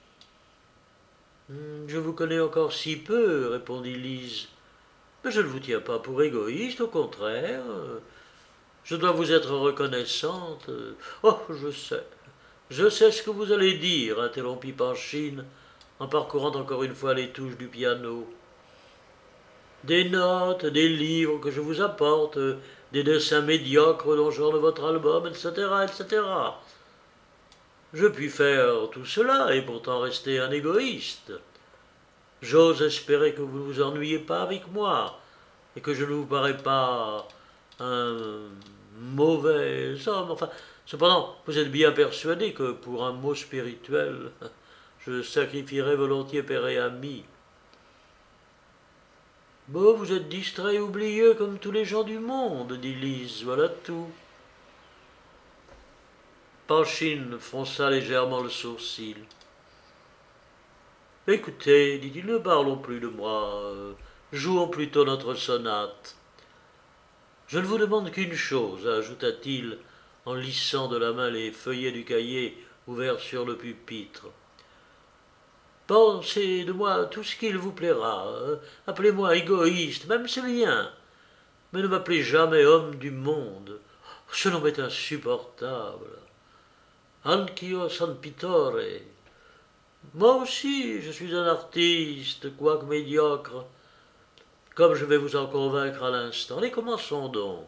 Je vous connais encore si peu, » répondit Lise. « Mais je ne vous tiens pas pour égoïste, au contraire. Je dois vous être reconnaissante. »« Oh, je sais, je sais ce que vous allez dire, » interrompit Panchine, en parcourant encore une fois les touches du piano. « Des notes, des livres que je vous apporte, des dessins médiocres dont j'orne votre album, et cetera, et cetera. Je puis faire tout cela et pourtant rester un égoïste. J'ose espérer que vous ne vous ennuyez pas avec moi, et que je ne vous parais pas un mauvais homme. Enfin, cependant, vous êtes bien persuadé que pour un mot spirituel, je sacrifierais volontiers père et ami. Bon, vous êtes distrait et oublieux comme tous les gens du monde, dit Lise, voilà tout. Panchine fronça légèrement le sourcil. « Écoutez, dit-il, ne parlons plus de moi, jouons plutôt notre sonate. Je ne vous demande qu'une chose, ajouta-t-il, en lissant de la main les feuillets du cahier ouverts sur le pupitre. Pensez de moi tout ce qu'il vous plaira, appelez-moi égoïste, même c'est bien, mais ne m'appelez jamais homme du monde, ce nom est insupportable. Anch'io son pittore. Moi aussi, je suis un artiste, quoique médiocre, comme je vais vous en convaincre à l'instant. Et commençons donc.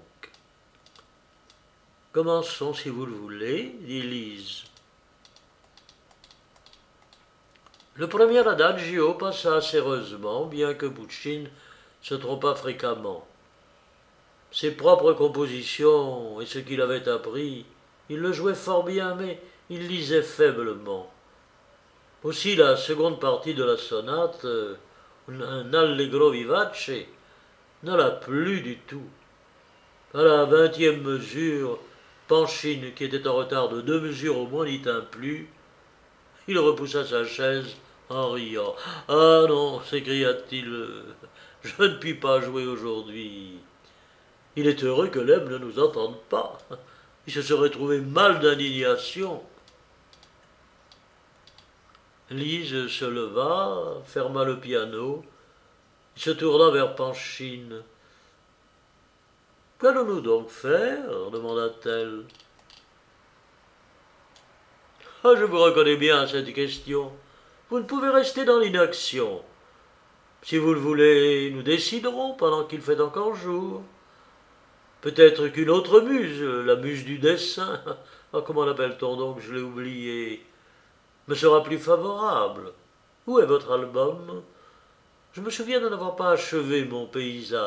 Commençons si vous le voulez, dit Lise. Le premier adagio passa assez heureusement, bien que Pouchkine se trompât fréquemment. Ses propres compositions et ce qu'il avait appris, il le jouait fort bien, mais il lisait faiblement. Aussi la seconde partie de la sonate, un allegro vivace, n'en a plus du tout. À la vingtième mesure, Panchine, qui était en retard de deux mesures au moins, n'y tint plus. Il repoussa sa chaise en riant. « Ah non, s'écria-t-il, je ne puis pas jouer aujourd'hui. Il est heureux que Lem ne nous entende pas. Il se serait trouvé mal d'indignation. » Lise se leva, ferma le piano, se tourna vers Panchine. « Qu'allons-nous donc faire ?» demanda-t-elle. « Ah, je vous reconnais bien à cette question. Vous ne pouvez rester dans l'inaction. Si vous le voulez, nous déciderons pendant qu'il fait encore jour. Peut-être qu'une autre muse, la muse du dessin, ah, comment l'appelle-t-on donc, je l'ai oublié, me sera plus favorable. Où est votre album? Je me souviens de n'avoir pas achevé mon paysage. »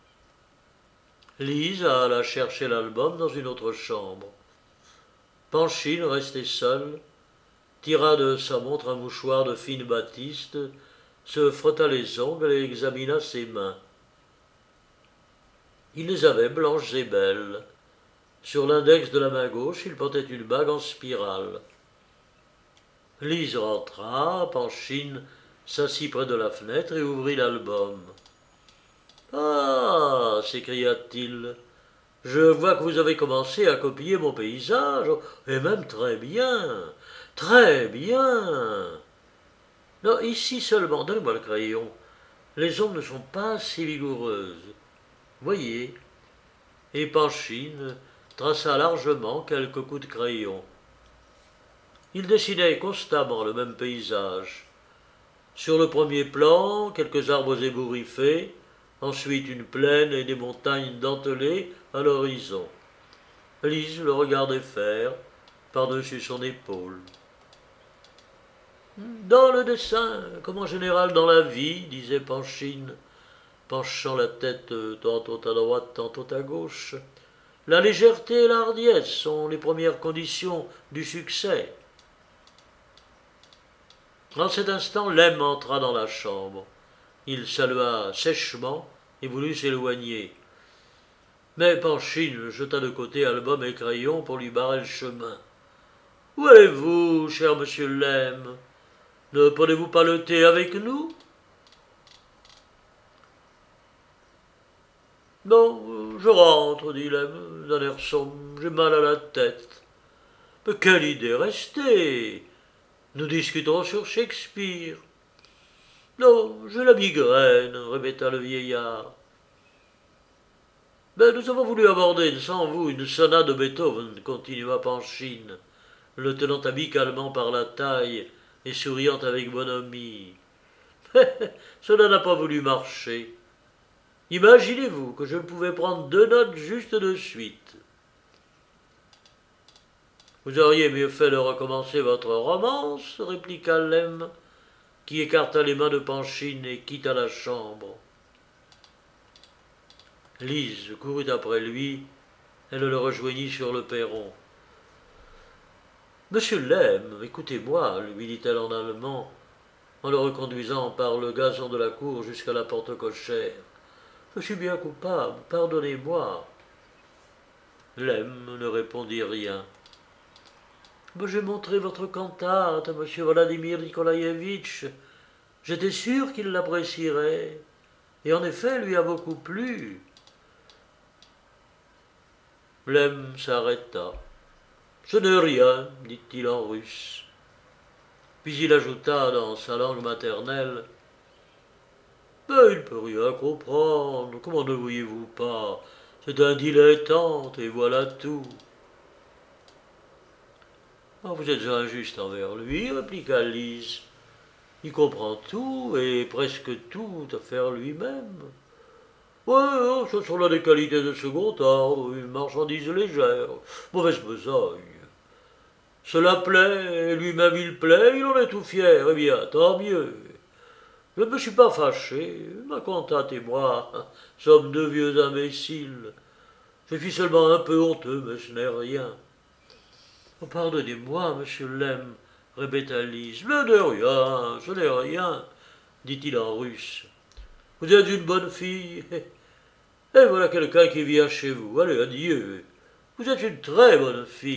Lise alla chercher l'album dans une autre chambre. Panchine, resté seul, tira de sa montre un mouchoir de fine batiste, se frotta les ongles et examina ses mains. Il les avait blanches et belles. Sur l'index de la main gauche, il portait une bague en spirale. Lise rentra, Panchine s'assit près de la fenêtre et ouvrit l'album. « Ah !» s'écria-t-il, « je vois que vous avez commencé à copier mon paysage, et même très bien, très bien. Non, ici seulement, donnez-moi le crayon, les ombres ne sont pas assez vigoureuses. Voyez. » Et Panchine traça largement quelques coups de crayon. Il dessinait constamment le même paysage. Sur le premier plan, quelques arbres ébouriffés, ensuite une plaine et des montagnes dentelées à l'horizon. Lise le regardait faire, par-dessus son épaule. « Dans le dessin, comme en général dans la vie, disait Panchine, penchant la tête tantôt à droite, tantôt à gauche, la légèreté et la hardiesse sont les premières conditions du succès. » En cet instant, Lem entra dans la chambre. Il salua sèchement et voulut s'éloigner. Mais Panchine jeta de côté album et crayon pour lui barrer le chemin. « Où allez-vous, cher monsieur Lem? Ne prenez-vous pas le thé avec nous ?»« Non, je rentre, dit Lem, d'un air sombre. J'ai mal à la tête. »« Mais quelle idée, restez. Nous discuterons sur Shakespeare. »« Non, j'ai la migraine, répéta le vieillard. »« Ben, nous avons voulu aborder sans vous une sonate de Beethoven, continua Panchine, le tenant amicalement par la taille et souriant avec bonhomie. Mais cela n'a pas voulu marcher. Imaginez-vous que je ne pouvais prendre deux notes juste de suite. Vous auriez mieux fait de recommencer votre romance, répliqua Lem, qui écarta les mains de Panchine et quitta la chambre. Lise courut après lui, elle le rejoignit sur le perron. « Monsieur Lem, écoutez-moi, lui dit-elle en allemand, en le reconduisant par le gazon de la cour jusqu'à la porte cochère. Je suis bien coupable, pardonnez-moi. » Lem ne répondit rien. « J'ai montré votre cantate à monsieur Vladimir Nikolaïevitch. J'étais sûr qu'il l'apprécierait, et en effet, lui a beaucoup plu. » Lem s'arrêta. « Ce n'est rien, dit-il en russe. » Puis il ajouta dans sa langue maternelle. « Mais il ne peut rien comprendre, comment ne voyez-vous pas? C'est un dilettante, et voilà tout. » « Vous êtes injuste envers lui, répliqua Lise. Il comprend tout, et presque tout à faire lui-même. Oui, ce sont là des qualités de second ordre, une marchandise légère, mauvaise besogne. Cela plaît, et lui-même il plaît, il en est tout fier, eh bien, tant mieux. Je ne me suis pas fâché, ma cantate et moi sommes deux vieux imbéciles. Je suis seulement un peu honteux, mais ce n'est rien. » Oh, « Pardonnez-moi, monsieur Lem, » répéta Lise. « Mais de rien, ce n'est rien, dit-il en russe. Vous êtes une bonne fille. Et voilà quelqu'un qui vient chez vous. Allez, adieu. Vous êtes une très bonne fille. »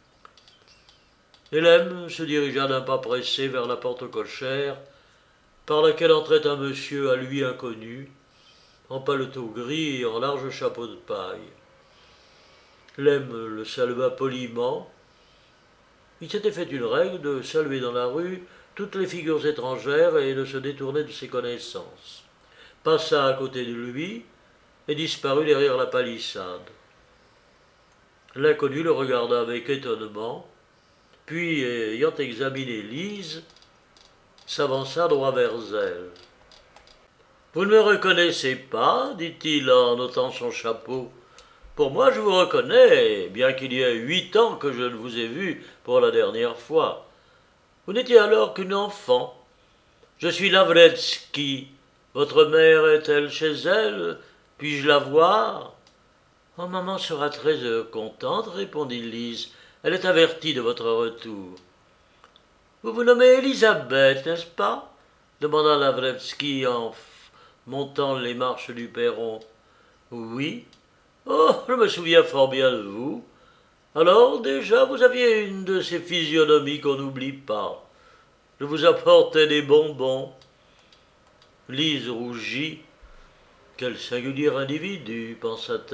Hélène se dirigea d'un pas pressé vers la porte cochère, par laquelle entrait un monsieur à lui inconnu, en paletot gris et en large chapeau de paille. Lem le salua poliment. Il s'était fait une règle de saluer dans la rue toutes les figures étrangères et de se détourner de ses connaissances. Passa à côté de lui et disparut derrière la palissade. L'inconnu le regarda avec étonnement, puis, ayant examiné Lise, s'avança droit vers elle. « Vous ne me reconnaissez pas ?» dit-il en ôtant son chapeau. « Pour moi, je vous reconnais, bien qu'il y ait huit ans que je ne vous ai vu pour la dernière fois. Vous n'étiez alors qu'une enfant. Je suis Lavretsky. Votre mère est-elle chez elle? Puis-je la voir ?»« Oh, maman sera très contente, » répondit Lise. « Elle est avertie de votre retour. »« Vous vous nommez Elisabeth, n'est-ce pas ?» demanda Lavretsky en montant les marches du perron. « Oui. »« Oh, je me souviens fort bien de vous. Alors, déjà, vous aviez une de ces physionomies qu'on n'oublie pas. Je vous apportais des bonbons. » Lise rougit. « Quel singulier individu, pensa-t-elle. »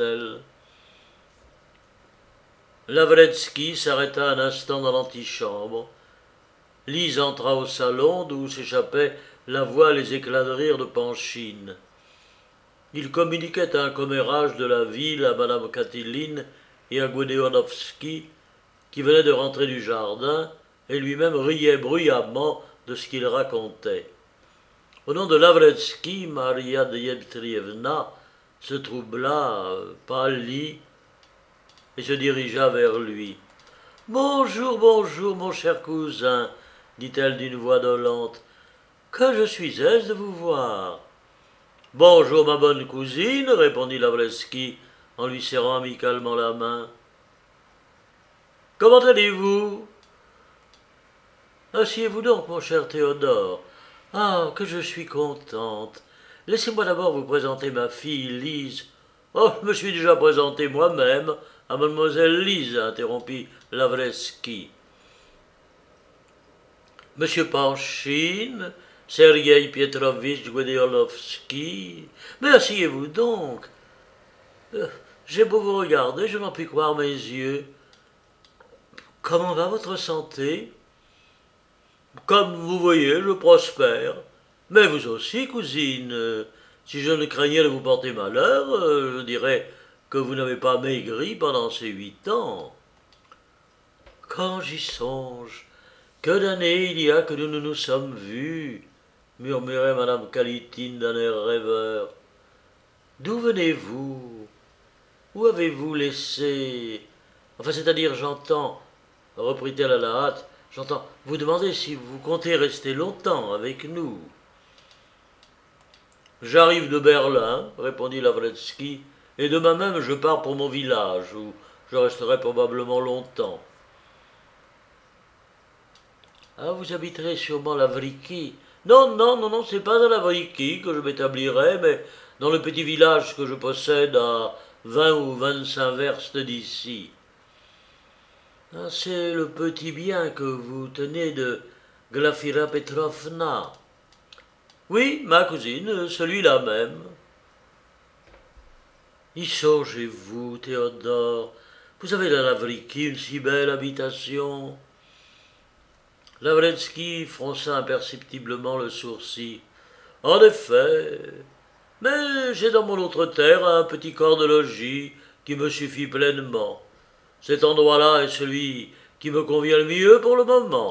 Lavretsky s'arrêta un instant dans l'antichambre. Lise entra au salon d'où s'échappaient la voix et les éclats de rire de Panchine. Il communiquait un commérage de la ville à madame Katiline et à Goudeonovski, qui venaient de rentrer du jardin, et lui-même riait bruyamment de ce qu'il racontait. Au nom de Lavretsky, Maria Dmitrievna se troubla, pâlit, et se dirigea vers lui. « Bonjour, bonjour, mon cher cousin, » dit-elle d'une voix dolente. « Que je suis aise de vous voir. »« Bonjour, ma bonne cousine, » répondit Lavretsky en lui serrant amicalement la main. « Comment allez-vous ?»« Asseyez-vous donc, mon cher Théodore. Ah, que je suis contente. Laissez-moi d'abord vous présenter ma fille Lise. »« Oh, je me suis déjà présenté moi-même à mademoiselle Lise, » interrompit Lavretsky. « Monsieur Panchine, Sergueï Pietrovitch Goudeolovski. Mais asseyez-vous donc. Euh, j'ai beau vous regarder, je n'en puis croire mes yeux. Comment va votre santé ? » ?»« Comme vous voyez, je prospère. Mais vous aussi, cousine. Si je ne craignais de vous porter malheur, je dirais que vous n'avez pas maigri pendant ces huit ans. » »« Quand j'y songe, que d'années il y a que nous ne nous sommes vus, » murmurait madame Kalitine d'un air rêveur. « D'où venez-vous? Où avez-vous laissé... Enfin, c'est-à-dire, j'entends, reprit-elle à la hâte, j'entends vous demander si vous comptez rester longtemps avec nous. »« J'arrive de Berlin, » répondit Lavretsky, « et demain même je pars pour mon village, où je resterai probablement longtemps. »« Ah, vous habiterez sûrement Lavriki. »« Non, non, non, non, c'est pas à Lavriki que je m'établirai, mais dans le petit village que je possède à vingt ou vingt-cinq verstes d'ici. »« Ah, c'est le petit bien que vous tenez de Glafira Petrovna. »« Oui, ma cousine, celui-là même. »« Y songez-vous, Théodore, vous avez à Lavriki une si belle habitation. » Lavretsky fronça imperceptiblement le sourcil. « En effet, mais j'ai dans mon autre terre un petit corps de logis qui me suffit pleinement. Cet endroit-là est celui qui me convient le mieux pour le moment. »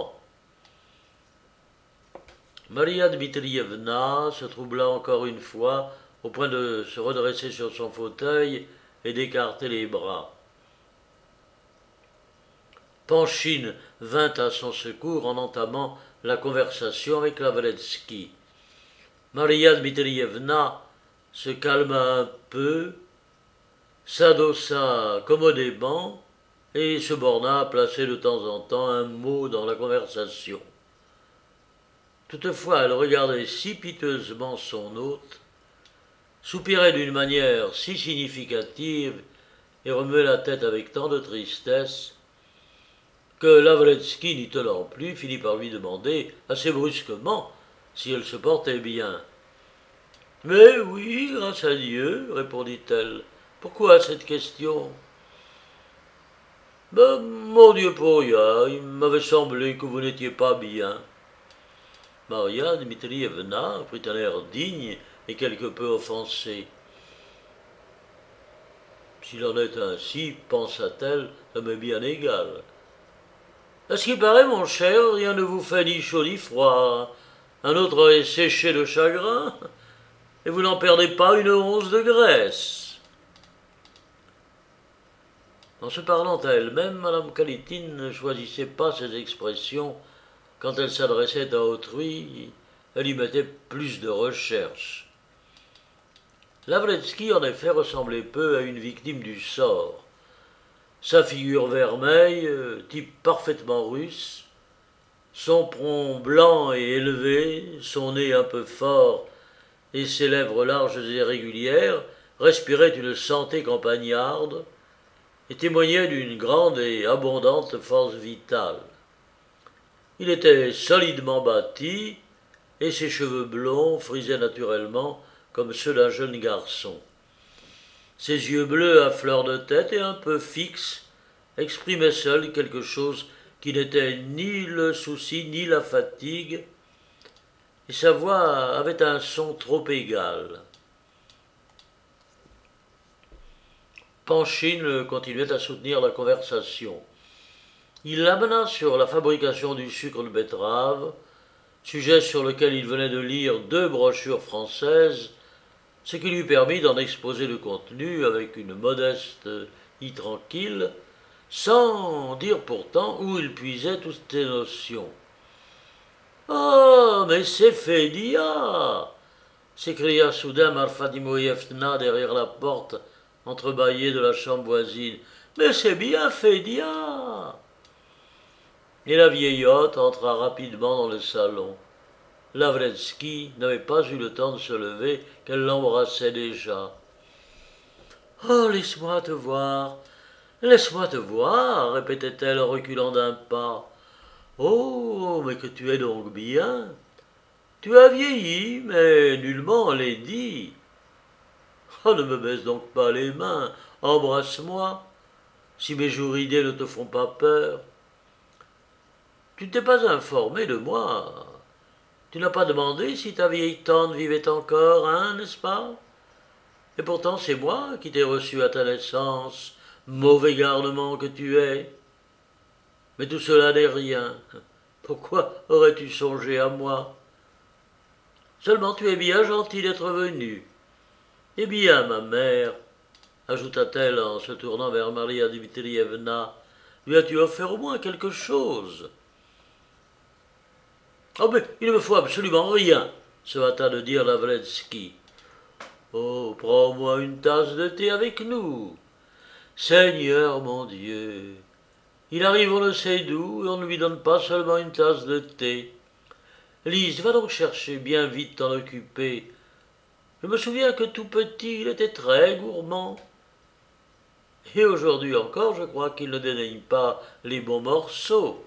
Maria Dmitrievna se troubla encore une fois au point de se redresser sur son fauteuil et d'écarter les bras. Panchine vint à son secours en entamant la conversation avec Lavretsky. Maria Dmitrievna se calma un peu, s'adossa commodément et se borna à placer de temps en temps un mot dans la conversation. Toutefois, elle regardait si piteusement son hôte soupirait d'une manière si significative et remuait la tête avec tant de tristesse que Lavretsky, n'y tenant plus, finit par lui demander, assez brusquement, si elle se portait bien. « Mais oui, grâce à Dieu, répondit-elle. Pourquoi cette question ? Ben, mon Dieu, pour rien, il m'avait semblé que vous n'étiez pas bien. Maria Dmitrievna prit un air digne et quelque peu offensé. S'il en est ainsi, pensa-t-elle, ça m'est bien égal. À ce qui paraît, mon cher, rien ne vous fait ni chaud ni froid. Un autre est séché de chagrin, et vous n'en perdez pas une once de graisse. En se parlant à elle-même, Madame Kalitine ne choisissait pas ses expressions. Quand elle s'adressait à autrui, elle y mettait plus de recherche. Lavretsky, en effet, ressemblait peu à une victime du sort. Sa figure vermeille, type parfaitement russe, son front blanc et élevé, son nez un peu fort et ses lèvres larges et régulières respiraient une santé campagnarde et témoignaient d'une grande et abondante force vitale. Il était solidement bâti et ses cheveux blonds frisaient naturellement comme ceux d'un jeune garçon. Ses yeux bleus à fleur de tête et un peu fixes exprimaient seuls quelque chose qui n'était ni le souci ni la fatigue, et sa voix avait un son trop égal. Panchine continuait à soutenir la conversation. Il l'amena sur la fabrication du sucre de betterave, sujet sur lequel il venait de lire deux brochures françaises, ce qui lui permit d'en exposer le contenu avec une modeste i tranquille, sans dire pourtant où il puisait toutes ces notions. « Ah, mais c'est Fédia !» s'écria soudain Marfa Timoïevna derrière la porte entrebâillée de la chambre voisine. « Mais c'est bien Fédia !» Et la vieillotte entra rapidement dans le salon. Lavretsky n'avait pas eu le temps de se lever qu'elle l'embrassait déjà. « Oh, laisse-moi te voir, laisse-moi te voir, répétait-elle en reculant d'un pas. Oh, mais que tu es donc bien. Tu as vieilli, mais nullement laidi. Oh, ne me baisse donc pas les mains, embrasse-moi, si mes jours ridés ne te font pas peur. Tu ne t'es pas informé de moi. Tu n'as pas demandé si ta vieille tante vivait encore, hein, n'est-ce pas? Et pourtant c'est moi qui t'ai reçu à ta naissance, mauvais garnement que tu es. Mais tout cela n'est rien. Pourquoi aurais-tu songé à moi? Seulement tu es bien gentil d'être venu. Eh bien, ma mère, ajouta-t-elle en se tournant vers Maria Dmitrievna, lui as-tu offert au moins quelque chose? Oh, mais il ne me faut absolument rien, se hâta de dire Lavretsky. Oh, prends-moi une tasse de thé avec nous. Seigneur mon Dieu, il arrive on ne sait d'où et on ne lui donne pas seulement une tasse de thé. Lise, va donc chercher bien vite t'en occuper. Je me souviens que tout petit, il était très gourmand. Et aujourd'hui encore, je crois qu'il ne dédaigne pas les bons morceaux.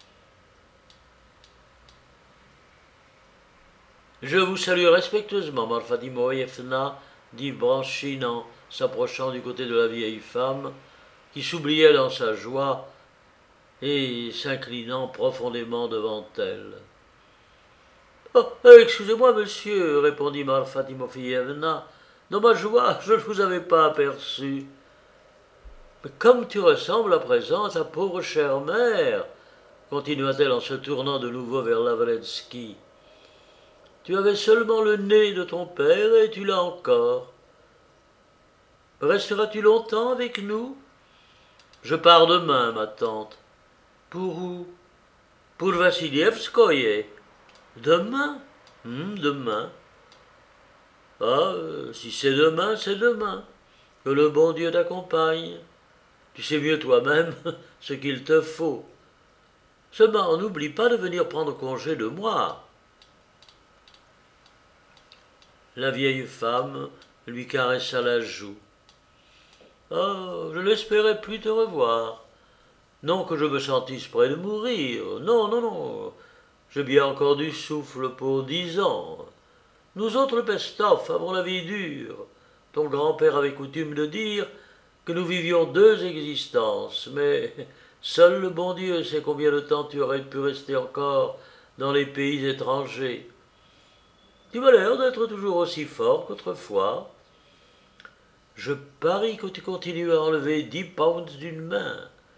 Je vous salue respectueusement, Marfa Timoïevna, dit Branchine en s'approchant du côté de la vieille femme, qui s'oubliait dans sa joie et s'inclinant profondément devant elle. « Oh, excusez-moi, monsieur, répondit Marfa Timofievna, dans ma joie, je ne vous avais pas aperçu. Mais comme tu ressembles à présent à ta pauvre chère mère, continua-t-elle en se tournant de nouveau vers Lavretsky. Tu avais seulement le nez de ton père et tu l'as encore. Resteras-tu longtemps avec nous? Je pars demain, ma tante. Pour où? Pour Vassilievskoye. Demain? Hum, demain. Ah, si c'est demain, c'est demain. Que le bon Dieu t'accompagne. Tu sais mieux toi-même ce qu'il te faut. Seulement, n'oublie pas de venir prendre congé de moi. La vieille femme lui caressa la joue. « Oh, je n'espérais plus te revoir. Non que je me sentisse près de mourir. Non, non, non. J'ai bien encore du souffle pour dix ans. Nous autres Pestov avons la vie dure. Ton grand-père avait coutume de dire que nous vivions deux existences, mais seul le bon Dieu sait combien de temps tu aurais pu rester encore dans les pays étrangers. Tu m'as l'air d'être toujours aussi fort qu'autrefois. Je parie que tu continues à enlever dix pounds d'une main.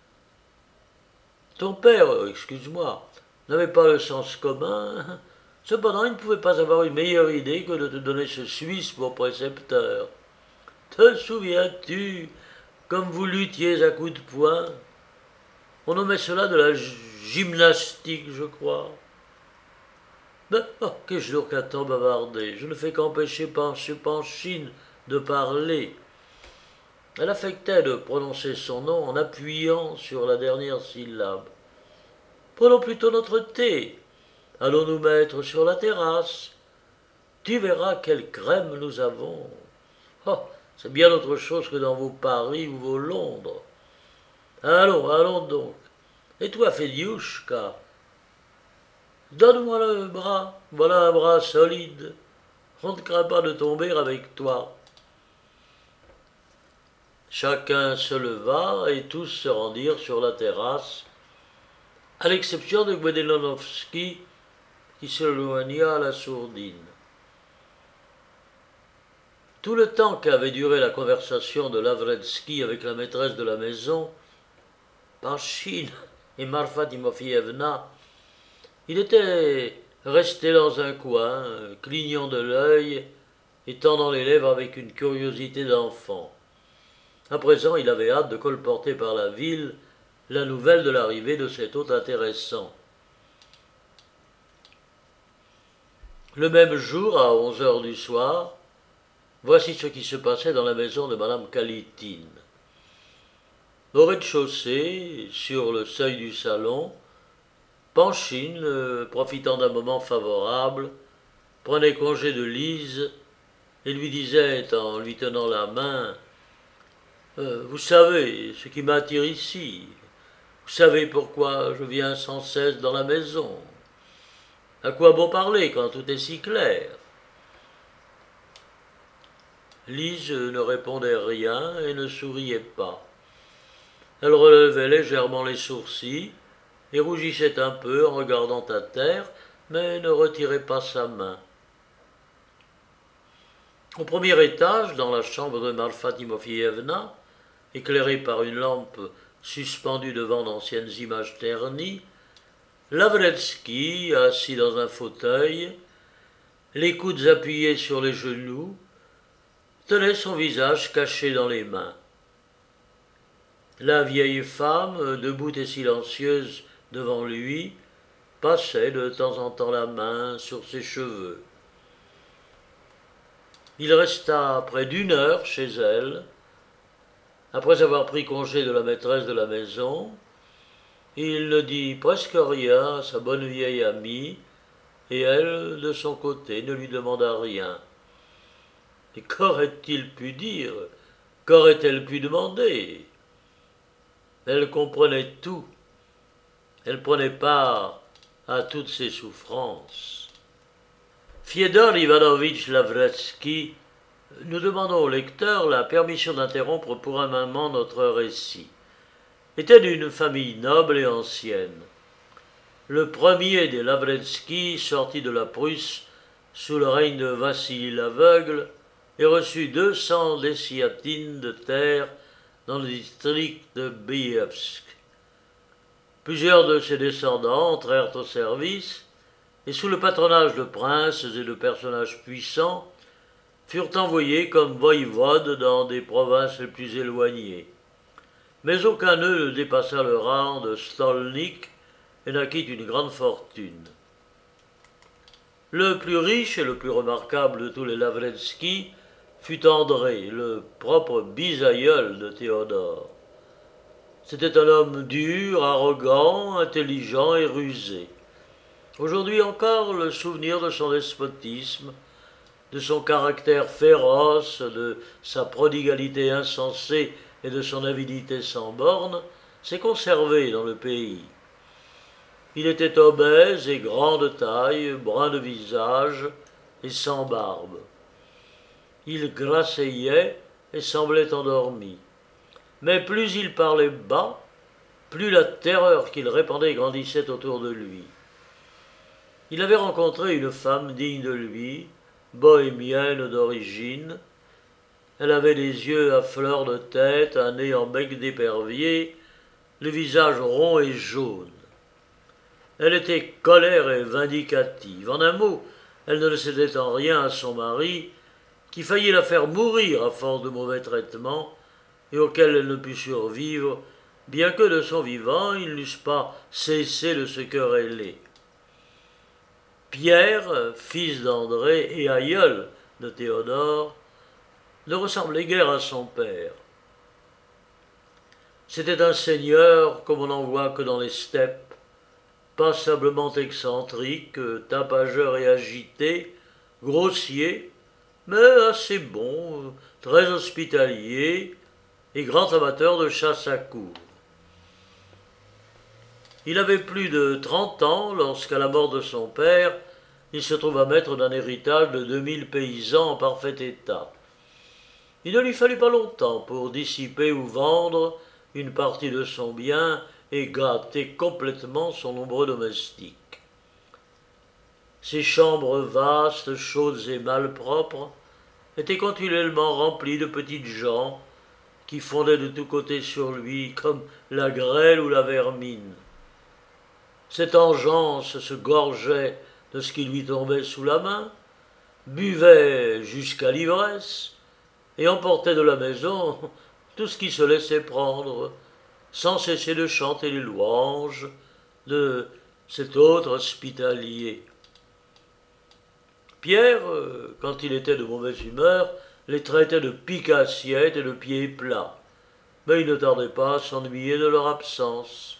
Ton père, excuse-moi, n'avait pas le sens commun. Cependant, il ne pouvait pas avoir une meilleure idée que de te donner ce Suisse pour précepteur. Te souviens-tu, comme vous luttiez à coups de poing? On nommait cela de la gymnastique, je crois. Ben, oh, qu'ai-je donc à tant bavarder? Je ne fais qu'empêcher Panchine de parler. Elle affectait de prononcer son nom en appuyant sur la dernière syllabe. Prenons plutôt notre thé. Allons nous mettre sur la terrasse. Tu verras quelle crème nous avons. Oh, c'est bien autre chose que dans vos Paris ou vos Londres. Allons, allons donc. Et toi, Fédiouchka, donne-moi le bras. Voilà un bras solide. On ne craint pas de tomber avec toi. Chacun se leva et tous se rendirent sur la terrasse, à l'exception de Gwedelonovski qui s'éloigna à la sourdine. Tout le temps qu'avait duré la conversation de Lavretsky avec la maîtresse de la maison, Panchine et Marfa Timofievna, il était resté dans un coin, clignant de l'œil et tendant les lèvres avec une curiosité d'enfant. À présent, il avait hâte de colporter par la ville la nouvelle de l'arrivée de cet hôte intéressant. Le même jour, à onze heures du soir, voici ce qui se passait dans la maison de madame Kalitine. Au rez-de-chaussée, sur le seuil du salon, Panchine, profitant d'un moment favorable, prenait congé de Lise et lui disait en lui tenant la main Euh, vous savez ce qui m'attire ici. Vous savez pourquoi je viens sans cesse dans la maison. À quoi bon parler quand tout est si clair? Lise ne répondait rien et ne souriait pas. Elle relevait légèrement les sourcils et rougissait un peu en regardant à terre, mais ne retirait pas sa main. Au premier étage, dans la chambre de Marfa Timofievna, éclairée par une lampe suspendue devant d'anciennes images ternies, Lavretsky, assis dans un fauteuil, les coudes appuyés sur les genoux, tenait son visage caché dans les mains. La vieille femme, debout et silencieuse devant lui, passait de temps en temps la main sur ses cheveux. Il resta près d'une heure chez elle. Après avoir pris congé de la maîtresse de la maison, il ne dit presque rien à sa bonne vieille amie, et elle, de son côté, ne lui demanda rien. Et qu'aurait-il pu dire? Qu'aurait-elle pu demander? Elle comprenait tout. Elle prenait part à toutes ses souffrances. Fiodor Ivanovitch Lavretsky, nous demandons au lecteur la permission d'interrompre pour un moment notre récit, était d'une famille noble et ancienne. Le premier des Lavretsky, sorti de la Prusse sous le règne de Vassili l'Aveugle, et reçut deux cents déciatines de terre dans le district de Bievsk. Plusieurs de ses descendants entrèrent au service et, sous le patronage de princes et de personnages puissants, furent envoyés comme voïvodes dans des provinces les plus éloignées. Mais aucun d'eux ne dépassa le rang de stolnik et naquit une grande fortune. Le plus riche et le plus remarquable de tous les Lavretsky fut André, le propre bisaïeul de Théodore. C'était un homme dur, arrogant, intelligent et rusé. Aujourd'hui encore, le souvenir de son despotisme de son caractère féroce, de sa prodigalité insensée et de son avidité sans bornes, s'est conservé dans le pays. Il était obèse et grand de taille, brun de visage et sans barbe. Il grasseyait et semblait endormi. Mais plus il parlait bas, plus la terreur qu'il répandait grandissait autour de lui. Il avait rencontré une femme digne de lui, bohémienne d'origine. Elle avait des yeux à fleur de tête, un nez en bec d'épervier, le visage rond et jaune. Elle était colère et vindicative. En un mot, elle ne cédait en rien à son mari, qui faillit la faire mourir à force de mauvais traitements, et auquel elle ne put survivre, bien que de son vivant ils n'eussent pas cessé de se quereller. Pierre, fils d'André et aïeul de Théodore, ne ressemblait guère à son père. C'était un seigneur comme on n'en voit que dans les steppes, passablement excentrique, tapageur et agité, grossier, mais assez bon, très hospitalier et grand amateur de chasse à courre. Il avait plus de trente ans lorsqu'à la mort de son père, il se trouva maître d'un héritage de deux mille paysans en parfait état. Il ne lui fallut pas longtemps pour dissiper ou vendre une partie de son bien et gâter complètement son nombreux domestique. Ses chambres vastes, chaudes et malpropres étaient continuellement remplies de petites gens qui fondaient de tous côtés sur lui comme la grêle ou la vermine. Cette engeance se gorgeait de ce qui lui tombait sous la main, buvait jusqu'à l'ivresse et emportait de la maison tout ce qui se laissait prendre, sans cesser de chanter les louanges de cet autre hospitalier. Pierre, quand il était de mauvaise humeur, les traitait de pique-assiette et de pieds plats, mais il ne tardait pas à s'ennuyer de leur absence.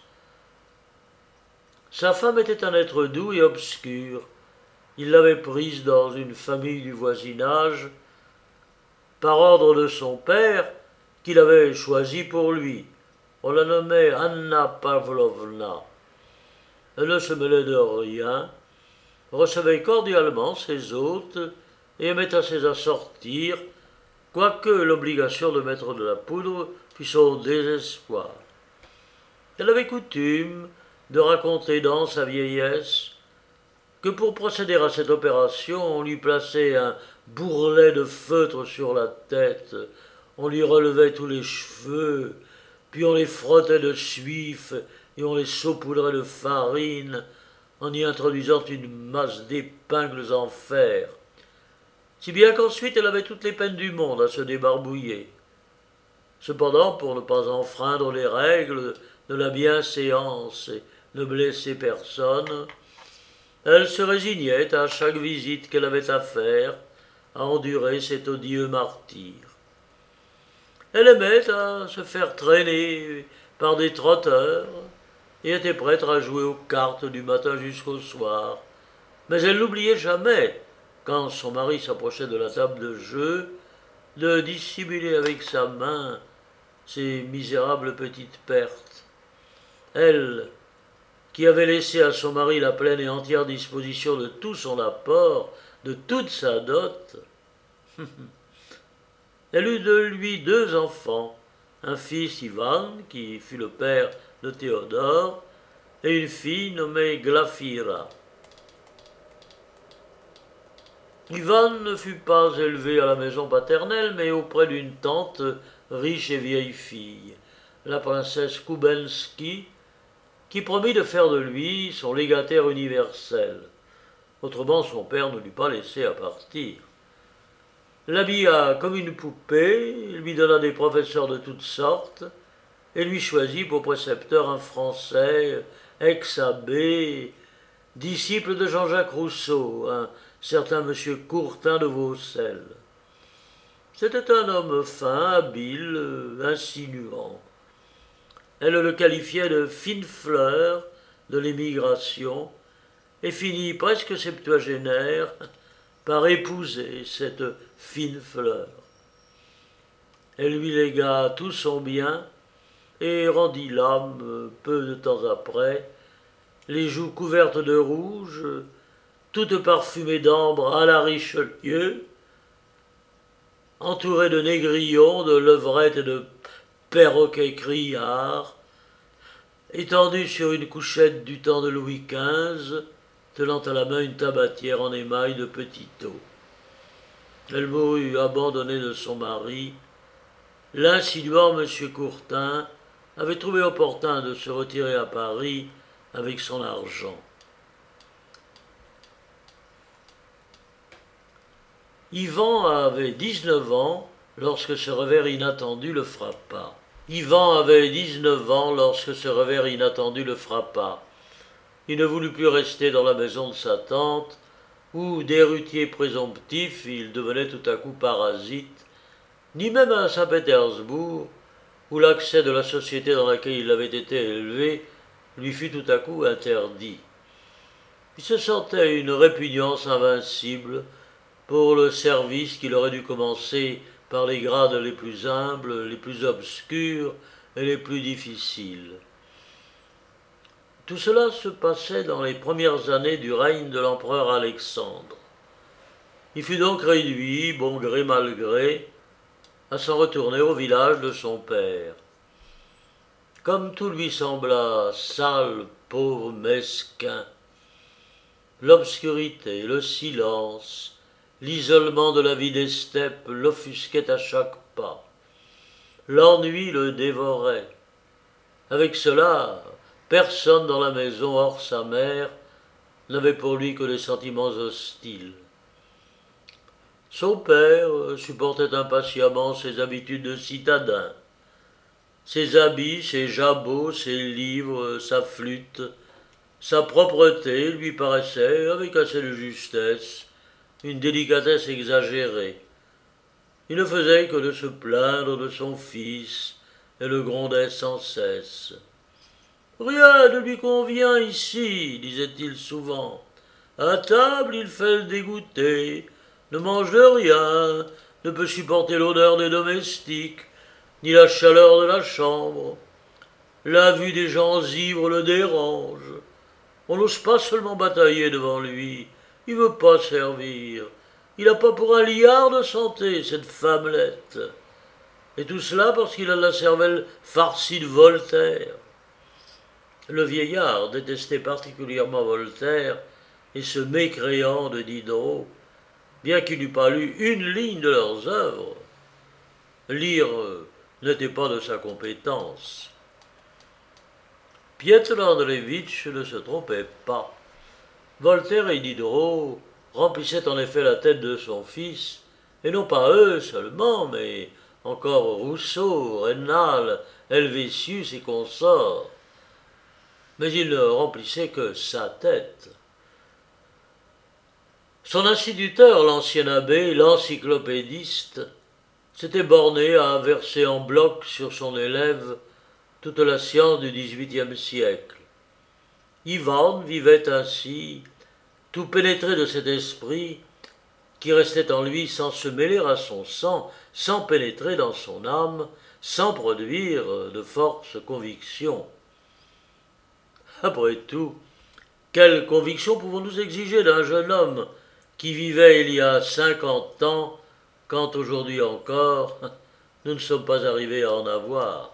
Sa femme était un être doux et obscur. Il l'avait prise dans une famille du voisinage, par ordre de son père, qu'il avait choisi pour lui. On la nommait Anna Pavlovna. Elle ne se mêlait de rien, recevait cordialement ses hôtes et aimait assez à sortir, quoique l'obligation de mettre de la poudre fût son désespoir. Elle avait coutume de raconter dans sa vieillesse que pour procéder à cette opération, on lui plaçait un bourrelet de feutre sur la tête, on lui relevait tous les cheveux, puis on les frottait de suif et on les saupoudrait de farine en y introduisant une masse d'épingles en fer, si bien qu'ensuite elle avait toutes les peines du monde à se débarbouiller. Cependant, pour ne pas enfreindre les règles de la bienséance et ne blesser personne, elle se résignait à chaque visite qu'elle avait à faire à endurer cet odieux martyre. Elle aimait à se faire traîner par des trotteurs et était prête à jouer aux cartes du matin jusqu'au soir, mais elle n'oubliait jamais, quand son mari s'approchait de la table de jeu, de dissimuler avec sa main ses misérables petites pertes. Elle, qui avait laissé à son mari la pleine et entière disposition de tout son apport, de toute sa dot, elle eut de lui deux enfants, un fils Ivan, qui fut le père de Théodore, et une fille nommée Glafira. Ivan ne fut pas élevé à la maison paternelle, mais auprès d'une tante riche et vieille fille, la princesse Koubensky, qui promit de faire de lui son légataire universel. Autrement, son père ne l'eût pas laissé à partir. L'habilla comme une poupée, lui donna des professeurs de toutes sortes, et lui choisit pour précepteur un Français, ex-abbé, disciple de Jean-Jacques Rousseau, un certain monsieur Courtin de Vaucelles. C'était un homme fin, habile, insinuant. Elle le qualifiait de fine fleur de l'émigration et finit presque septuagénaire par épouser cette fine fleur. Elle lui légua tout son bien et rendit l'âme, peu de temps après, les joues couvertes de rouge, toutes parfumées d'ambre à la Richelieu, entourée de négrillons, de levrettes et de perroquets criards, étendue sur une couchette du temps de Louis quinze, tenant à la main une tabatière en émail de Petitot. Elle mourut abandonnée de son mari. L'insinuant M. Courtin avait trouvé opportun de se retirer à Paris avec son argent. Yvan avait dix-neuf ans lorsque ce revers inattendu le frappa. Yvan avait dix-neuf ans lorsque ce revers inattendu le frappa. Il ne voulut plus rester dans la maison de sa tante, où, d'héritier présomptif, il devenait tout à coup parasite, ni même à Saint-Pétersbourg, où l'accès de la société dans laquelle il avait été élevé lui fut tout à coup interdit. Il se sentait une répugnance invincible pour le service qu'il aurait dû commencer par les grades les plus humbles, les plus obscurs et les plus difficiles. Tout cela se passait dans les premières années du règne de l'empereur Alexandre. Il fut donc réduit, bon gré mal gré, à s'en retourner au village de son père. Comme tout lui sembla sale, pauvre, mesquin, l'obscurité, le silence, l'isolement de la vie des steppes l'offusquaient à chaque pas. L'ennui le dévorait. Avec cela, personne dans la maison, hors sa mère, n'avait pour lui que des sentiments hostiles. Son père supportait impatiemment ses habitudes de citadin. Ses habits, ses jabots, ses livres, sa flûte, sa propreté lui paraissaient, avec assez de justesse, une délicatesse exagérée. Il ne faisait que de se plaindre de son fils et le grondait sans cesse. « Rien ne lui convient ici, disait-il souvent. À table, il fait le dégoûté, ne mange de rien, ne peut supporter l'odeur des domestiques, ni la chaleur de la chambre. La vue des gens ivres le dérange. On n'ose pas seulement batailler devant lui, il ne veut pas servir. Il n'a pas pour un liard de santé, cette femmelette. Et tout cela parce qu'il a la cervelle farcie de Voltaire. » Le vieillard détestait particulièrement Voltaire et ce mécréant de Diderot, bien qu'il n'eût pas lu une ligne de leurs œuvres. Lire n'était pas de sa compétence. Pietr Andréevitch ne se trompait pas. Voltaire et Diderot remplissaient en effet la tête de son fils, et non pas eux seulement, mais encore Rousseau, Raynal, Helvétius et consorts. Mais il ne remplissait que sa tête. Son instituteur, l'ancien abbé, l'encyclopédiste, s'était borné à verser en bloc sur son élève toute la science du dix-huitième siècle. Ivan vivait ainsi, tout pénétré de cet esprit qui restait en lui sans se mêler à son sang, sans pénétrer dans son âme, sans produire de fortes convictions. Après tout, quelle conviction pouvons-nous exiger d'un jeune homme qui vivait il y a cinquante ans, quand aujourd'hui encore, nous ne sommes pas arrivés à en avoir?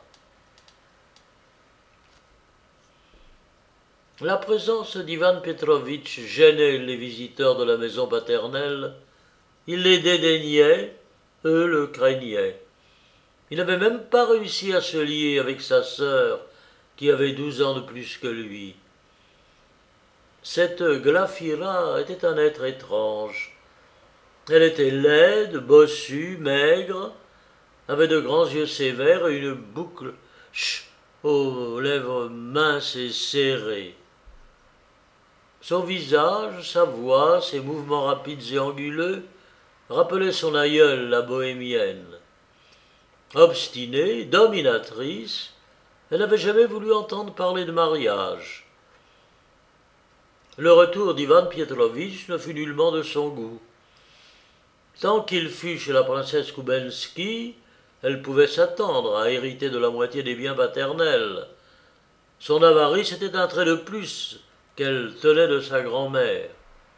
La présence d'Ivan Petrovitch gênait les visiteurs de la maison paternelle. Il les dédaignait, eux le craignaient. Il n'avait même pas réussi à se lier avec sa sœur, qui avait douze ans de plus que lui. Cette Glaphyra était un être étrange. Elle était laide, bossue, maigre, avait de grands yeux sévères et une boucle ch, aux lèvres minces et serrées. Son visage, sa voix, ses mouvements rapides et anguleux rappelaient son aïeule, la bohémienne. Obstinée, dominatrice, elle n'avait jamais voulu entendre parler de mariage. Le retour d'Ivan Pietrovitch ne fut nullement de son goût. Tant qu'il fut chez la princesse Koubensky, elle pouvait s'attendre à hériter de la moitié des biens paternels. Son avarice était un trait de plus qu'elle tenait de sa grand-mère.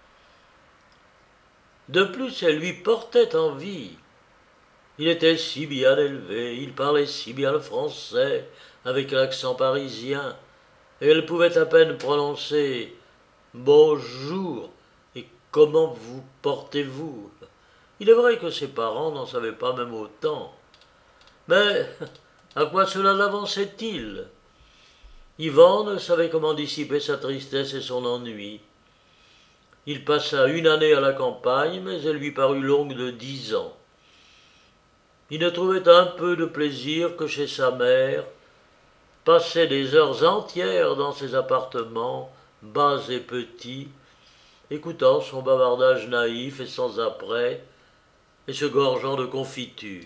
De plus, elle lui portait envie. Il était si bien élevé, il parlait si bien le français, avec l'accent parisien, et elle pouvait à peine prononcer « bonjour » et « comment vous portez-vous ». Il est vrai que ses parents n'en savaient pas même autant. Mais à quoi cela l'avançait-il? Ivan ne savait comment dissiper sa tristesse et son ennui. Il passa une année à la campagne, mais elle lui parut longue de dix ans. Il ne trouvait un peu de plaisir que chez sa mère, passait des heures entières dans ses appartements, bas et petits, écoutant son bavardage naïf et sans apprêt, et se gorgeant de confiture.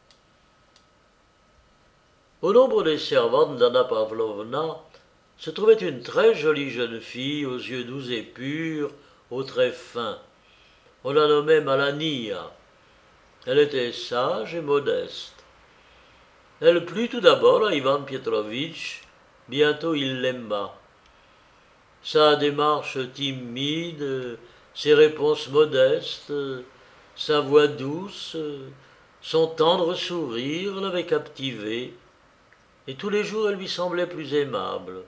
Au nombre des servantes d'Anna Pavlovna se trouvait une très jolie jeune fille aux yeux doux et purs, aux traits fins. On la nommait Malania. Elle était sage et modeste. Elle plut tout d'abord à Ivan Pietrovitch, bientôt il l'aima. Sa démarche timide, ses réponses modestes, sa voix douce, son tendre sourire l'avaient captivé, et tous les jours elle lui semblait plus aimable.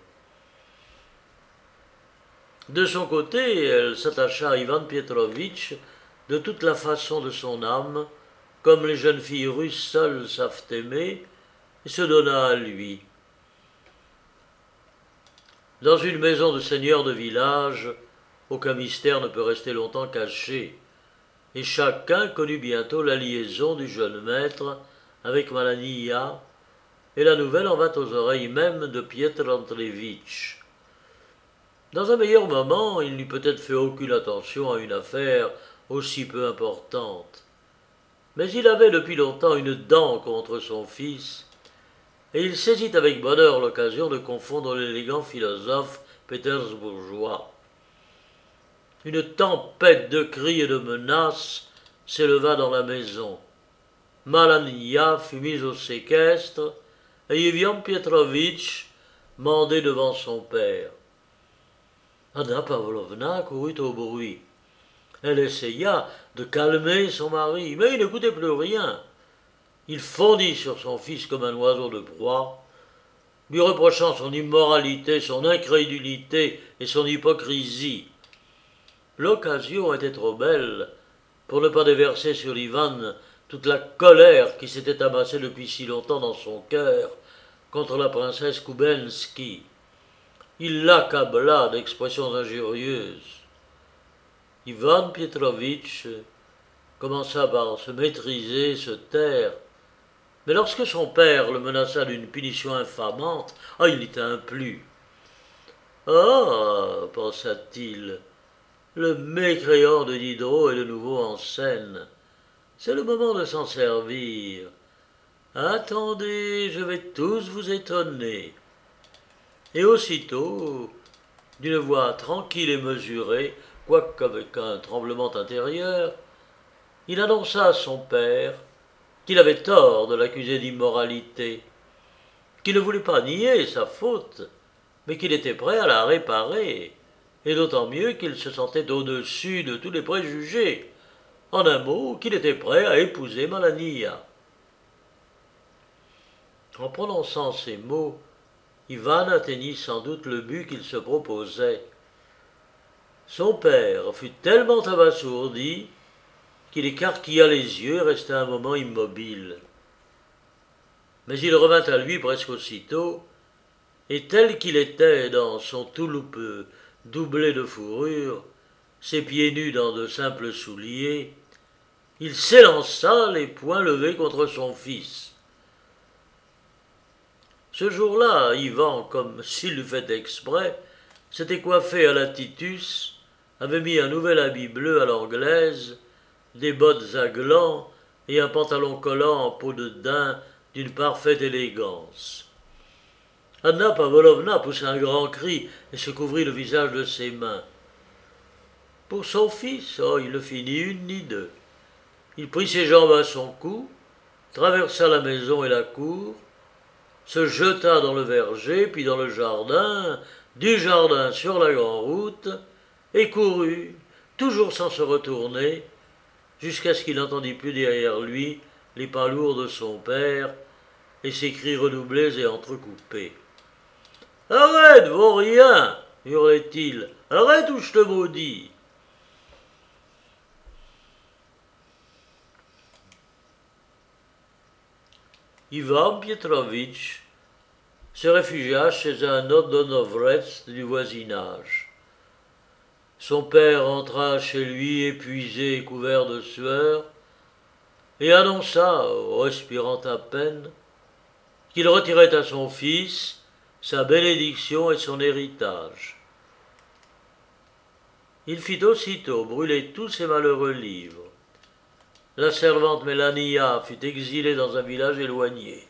De son côté, elle s'attacha à Ivan Pietrovitch de toute la façon de son âme, comme les jeunes filles russes seules savent aimer, et se donna à lui. Dans une maison de seigneur de village, aucun mystère ne peut rester longtemps caché, et chacun connut bientôt la liaison du jeune maître avec Malania, et la nouvelle en vint aux oreilles même de Pietr Andreevitch. Dans un meilleur moment, il n'eût peut-être fait aucune attention à une affaire aussi peu importante. Mais il avait depuis longtemps une dent contre son fils, et il saisit avec bonheur l'occasion de confondre l'élégant philosophe pétersbourgeois. Une tempête de cris et de menaces s'éleva dans la maison. Malania fut mise au séquestre, et Ivan Pietrovitch mandé devant son père. Anna Pavlovna courut au bruit. Elle essaya de calmer son mari, mais il n'écoutait plus rien. Il fondit sur son fils comme un oiseau de proie, lui reprochant son immoralité, son incrédulité et son hypocrisie. L'occasion était trop belle pour ne pas déverser sur Ivan toute la colère qui s'était amassée depuis si longtemps dans son cœur contre la princesse Koubensky. Il l'accabla d'expressions injurieuses. Ivan Pietrovitch commença par se maîtriser, se taire, mais lorsque son père le menaça d'une punition infamante, ah, il n'y tint plus. « Ah, pensa-t-il, le mécréant de Diderot est de nouveau en scène. C'est le moment de s'en servir. Attendez, je vais tous vous étonner. » Et aussitôt, d'une voix tranquille et mesurée, quoique avec un tremblement intérieur, il annonça à son père qu'il avait tort de l'accuser d'immoralité, qu'il ne voulait pas nier sa faute, mais qu'il était prêt à la réparer, et d'autant mieux qu'il se sentait au-dessus de tous les préjugés. En un mot, qu'il était prêt à épouser Malania. En prononçant ces mots, Ivan atteignit sans doute le but qu'il se proposait. Son père fut tellement abasourdi qu'il écarquilla les yeux et resta un moment immobile. Mais il revint à lui presque aussitôt, et tel qu'il était dans son touloupe doublé de fourrure, ses pieds nus dans de simples souliers, il s'élança les poings levés contre son fils. Ce jour-là, Ivan, comme s'il l'eût fait exprès, s'était coiffé à la Titus, avait mis un nouvel habit bleu à l'anglaise, des bottes à glands et un pantalon collant en peau de daim d'une parfaite élégance. Anna Pavlovna poussa un grand cri et se couvrit le visage de ses mains. Pour son fils, oh, il ne fit ni une ni deux. Il prit ses jambes à son cou, traversa la maison et la cour, se jeta dans le verger, puis dans le jardin, du jardin sur la grande route, et courut, toujours sans se retourner, jusqu'à ce qu'il n'entendît plus derrière lui les pas lourds de son père et ses cris redoublés et entrecoupés. « Arrête, vaurien !» hurlait-il. « Arrête ou je te maudis !» Ivan Pietrovitch se réfugia chez un Odonovrets du voisinage. Son père entra chez lui épuisé et couvert de sueur et annonça, respirant à peine, qu'il retirait à son fils sa bénédiction et son héritage. Il fit aussitôt brûler tous ses malheureux livres. La servante Mélania fut exilée dans un village éloigné.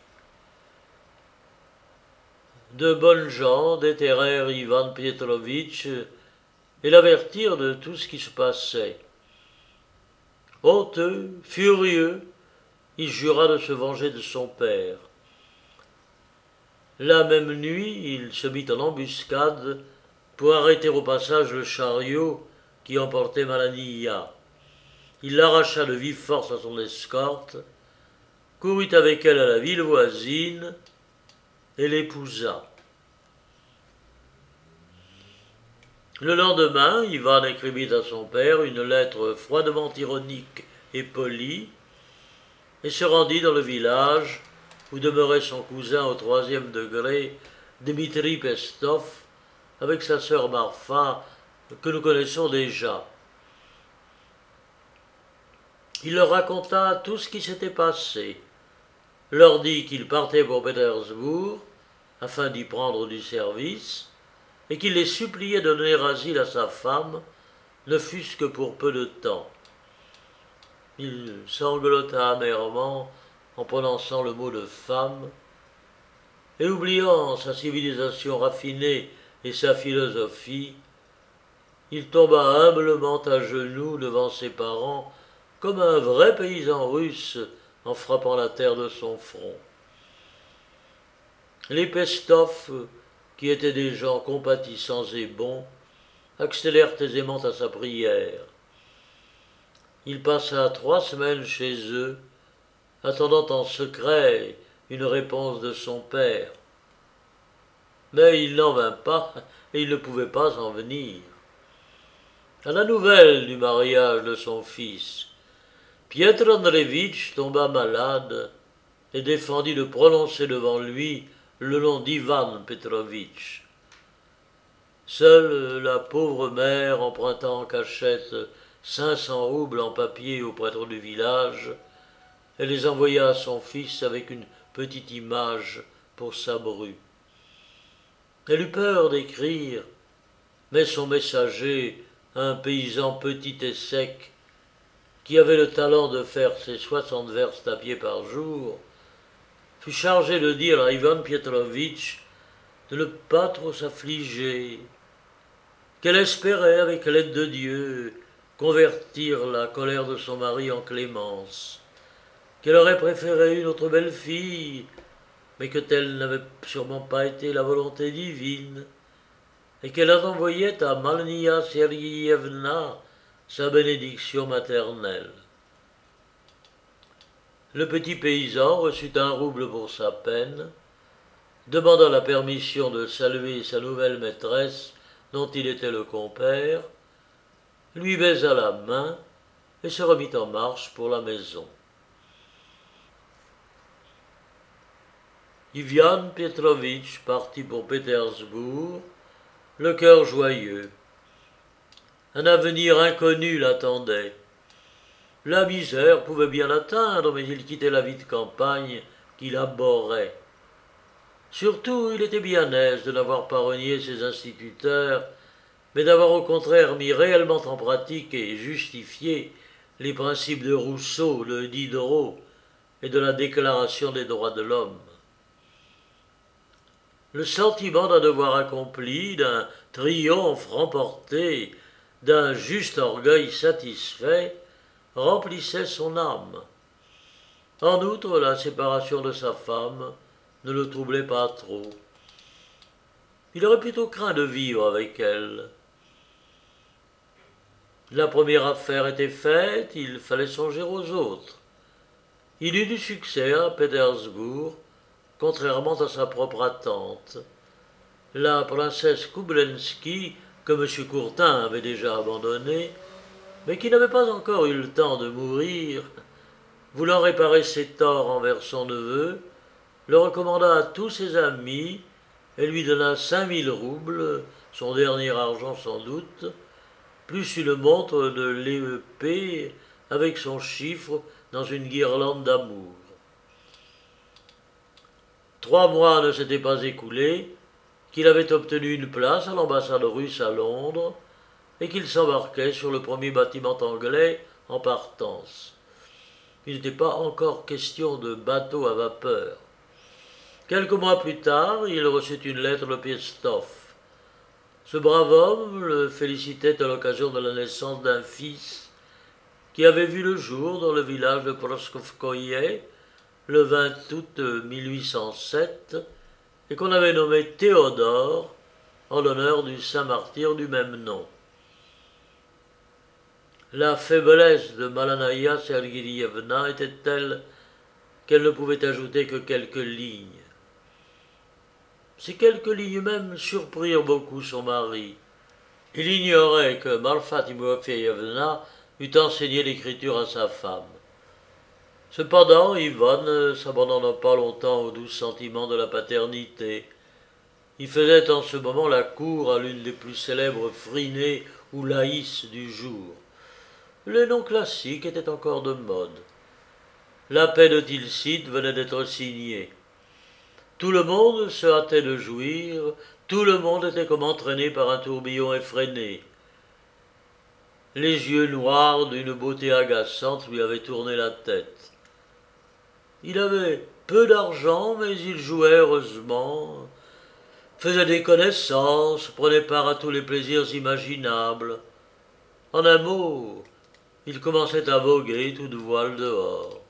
De bonnes gens déterrèrent Ivan Pietrovitch et l'avertirent de tout ce qui se passait. Honteux, furieux, il jura de se venger de son père. La même nuit, il se mit en embuscade pour arrêter au passage le chariot qui emportait Malania. Il l'arracha de vive force à son escorte, courut avec elle à la ville voisine et l'épousa. Le lendemain, Ivan écrivit à son père une lettre froidement ironique et polie, et se rendit dans le village où demeurait son cousin au troisième degré, Dmitri Pestov, avec sa sœur Marfa, que nous connaissons déjà. Il leur raconta tout ce qui s'était passé, leur dit qu'il partait pour Pétersbourg afin d'y prendre du service, et qu'il les suppliait de donner asile à sa femme, ne fût-ce que pour peu de temps. Il sanglota amèrement en prononçant le mot de femme, et oubliant sa civilisation raffinée et sa philosophie, il tomba humblement à genoux devant ses parents, comme un vrai paysan russe en frappant la terre de son front. Les Pestov, qui étaient des gens compatissants et bons, accélèrent aisément à sa prière. Il passa trois semaines chez eux, attendant en secret une réponse de son père. Mais il n'en vint pas, et il ne pouvait pas en venir. À la nouvelle du mariage de son fils, Pietr Andreevitch tomba malade et défendit de prononcer devant lui le nom d'Ivan Petrovitch. Seule la pauvre mère emprunta en cachette cinq cents roubles en papier au prêtre du village et les envoya à son fils avec une petite image pour sa bru. Elle eut peur d'écrire, mais son messager, un paysan petit et sec, qui avait le talent de faire ses soixante verstes à pied par jour, fut chargé de dire à Ivan Pietrovitch de ne pas trop s'affliger, qu'elle espérait, avec l'aide de Dieu, convertir la colère de son mari en clémence, qu'elle aurait préféré une autre belle-fille, mais que telle n'avait sûrement pas été la volonté divine, et qu'elle envoyait à Malnia Sergeyevna sa bénédiction maternelle. Le petit paysan reçut un rouble pour sa peine, demanda la permission de saluer sa nouvelle maîtresse, dont il était le compère, lui baisa la main et se remit en marche pour la maison. Ivan Pietrovitch partit pour Pétersbourg, le cœur joyeux. Un avenir inconnu l'attendait. La misère pouvait bien l'atteindre, mais il quittait la vie de campagne qu'il abhorrait. Surtout, il était bien aise de n'avoir pas renié ses instituteurs, mais d'avoir au contraire mis réellement en pratique et justifié les principes de Rousseau, de Diderot et de la Déclaration des droits de l'homme. Le sentiment d'un devoir accompli, d'un triomphe remporté, d'un juste orgueil satisfait, remplissait son âme. En outre, la séparation de sa femme ne le troublait pas trop. Il aurait plutôt craint de vivre avec elle. La première affaire était faite, il fallait songer aux autres. Il eut du succès à Pétersbourg, contrairement à sa propre attente. La princesse Koublensky, que M. Courtin avait déjà abandonnée, mais qui n'avait pas encore eu le temps de mourir, voulant réparer ses torts envers son neveu, le recommanda à tous ses amis et lui donna cinq mille roubles, son dernier argent sans doute, plus une montre de l'E E P avec son chiffre dans une guirlande d'amour. Trois mois ne s'étaient pas écoulés qu'il avait obtenu une place à l'ambassade russe à Londres et qu'il s'embarquait sur le premier bâtiment anglais en partance. Il n'était pas encore question de bateau à vapeur. Quelques mois plus tard, il reçut une lettre de Piestov. Ce brave homme le félicitait à l'occasion de la naissance d'un fils qui avait vu le jour dans le village de Proskovskoye le vingt août mille huit cent sept et qu'on avait nommé Théodore en l'honneur du saint martyr du même nom. La faiblesse de Malanaya Sergeyevna était telle qu'elle ne pouvait ajouter que quelques lignes. Ces quelques lignes même surprirent beaucoup son mari. Il ignorait que Marfa Timofeevna eût enseigné l'écriture à sa femme. Cependant, Ivan ne s'abandonna pas longtemps aux doux sentiments de la paternité. Il faisait en ce moment la cour à l'une des plus célèbres Phryné ou Laïs du jour. Les noms classiques étaient encore de mode. La paix de Tilsit venait d'être signée. Tout le monde se hâtait de jouir, tout le monde était comme entraîné par un tourbillon effréné. Les yeux noirs d'une beauté agaçante lui avaient tourné la tête. Il avait peu d'argent, mais il jouait heureusement, faisait des connaissances, prenait part à tous les plaisirs imaginables. En un mot, il commençait à voguer toute voile dehors.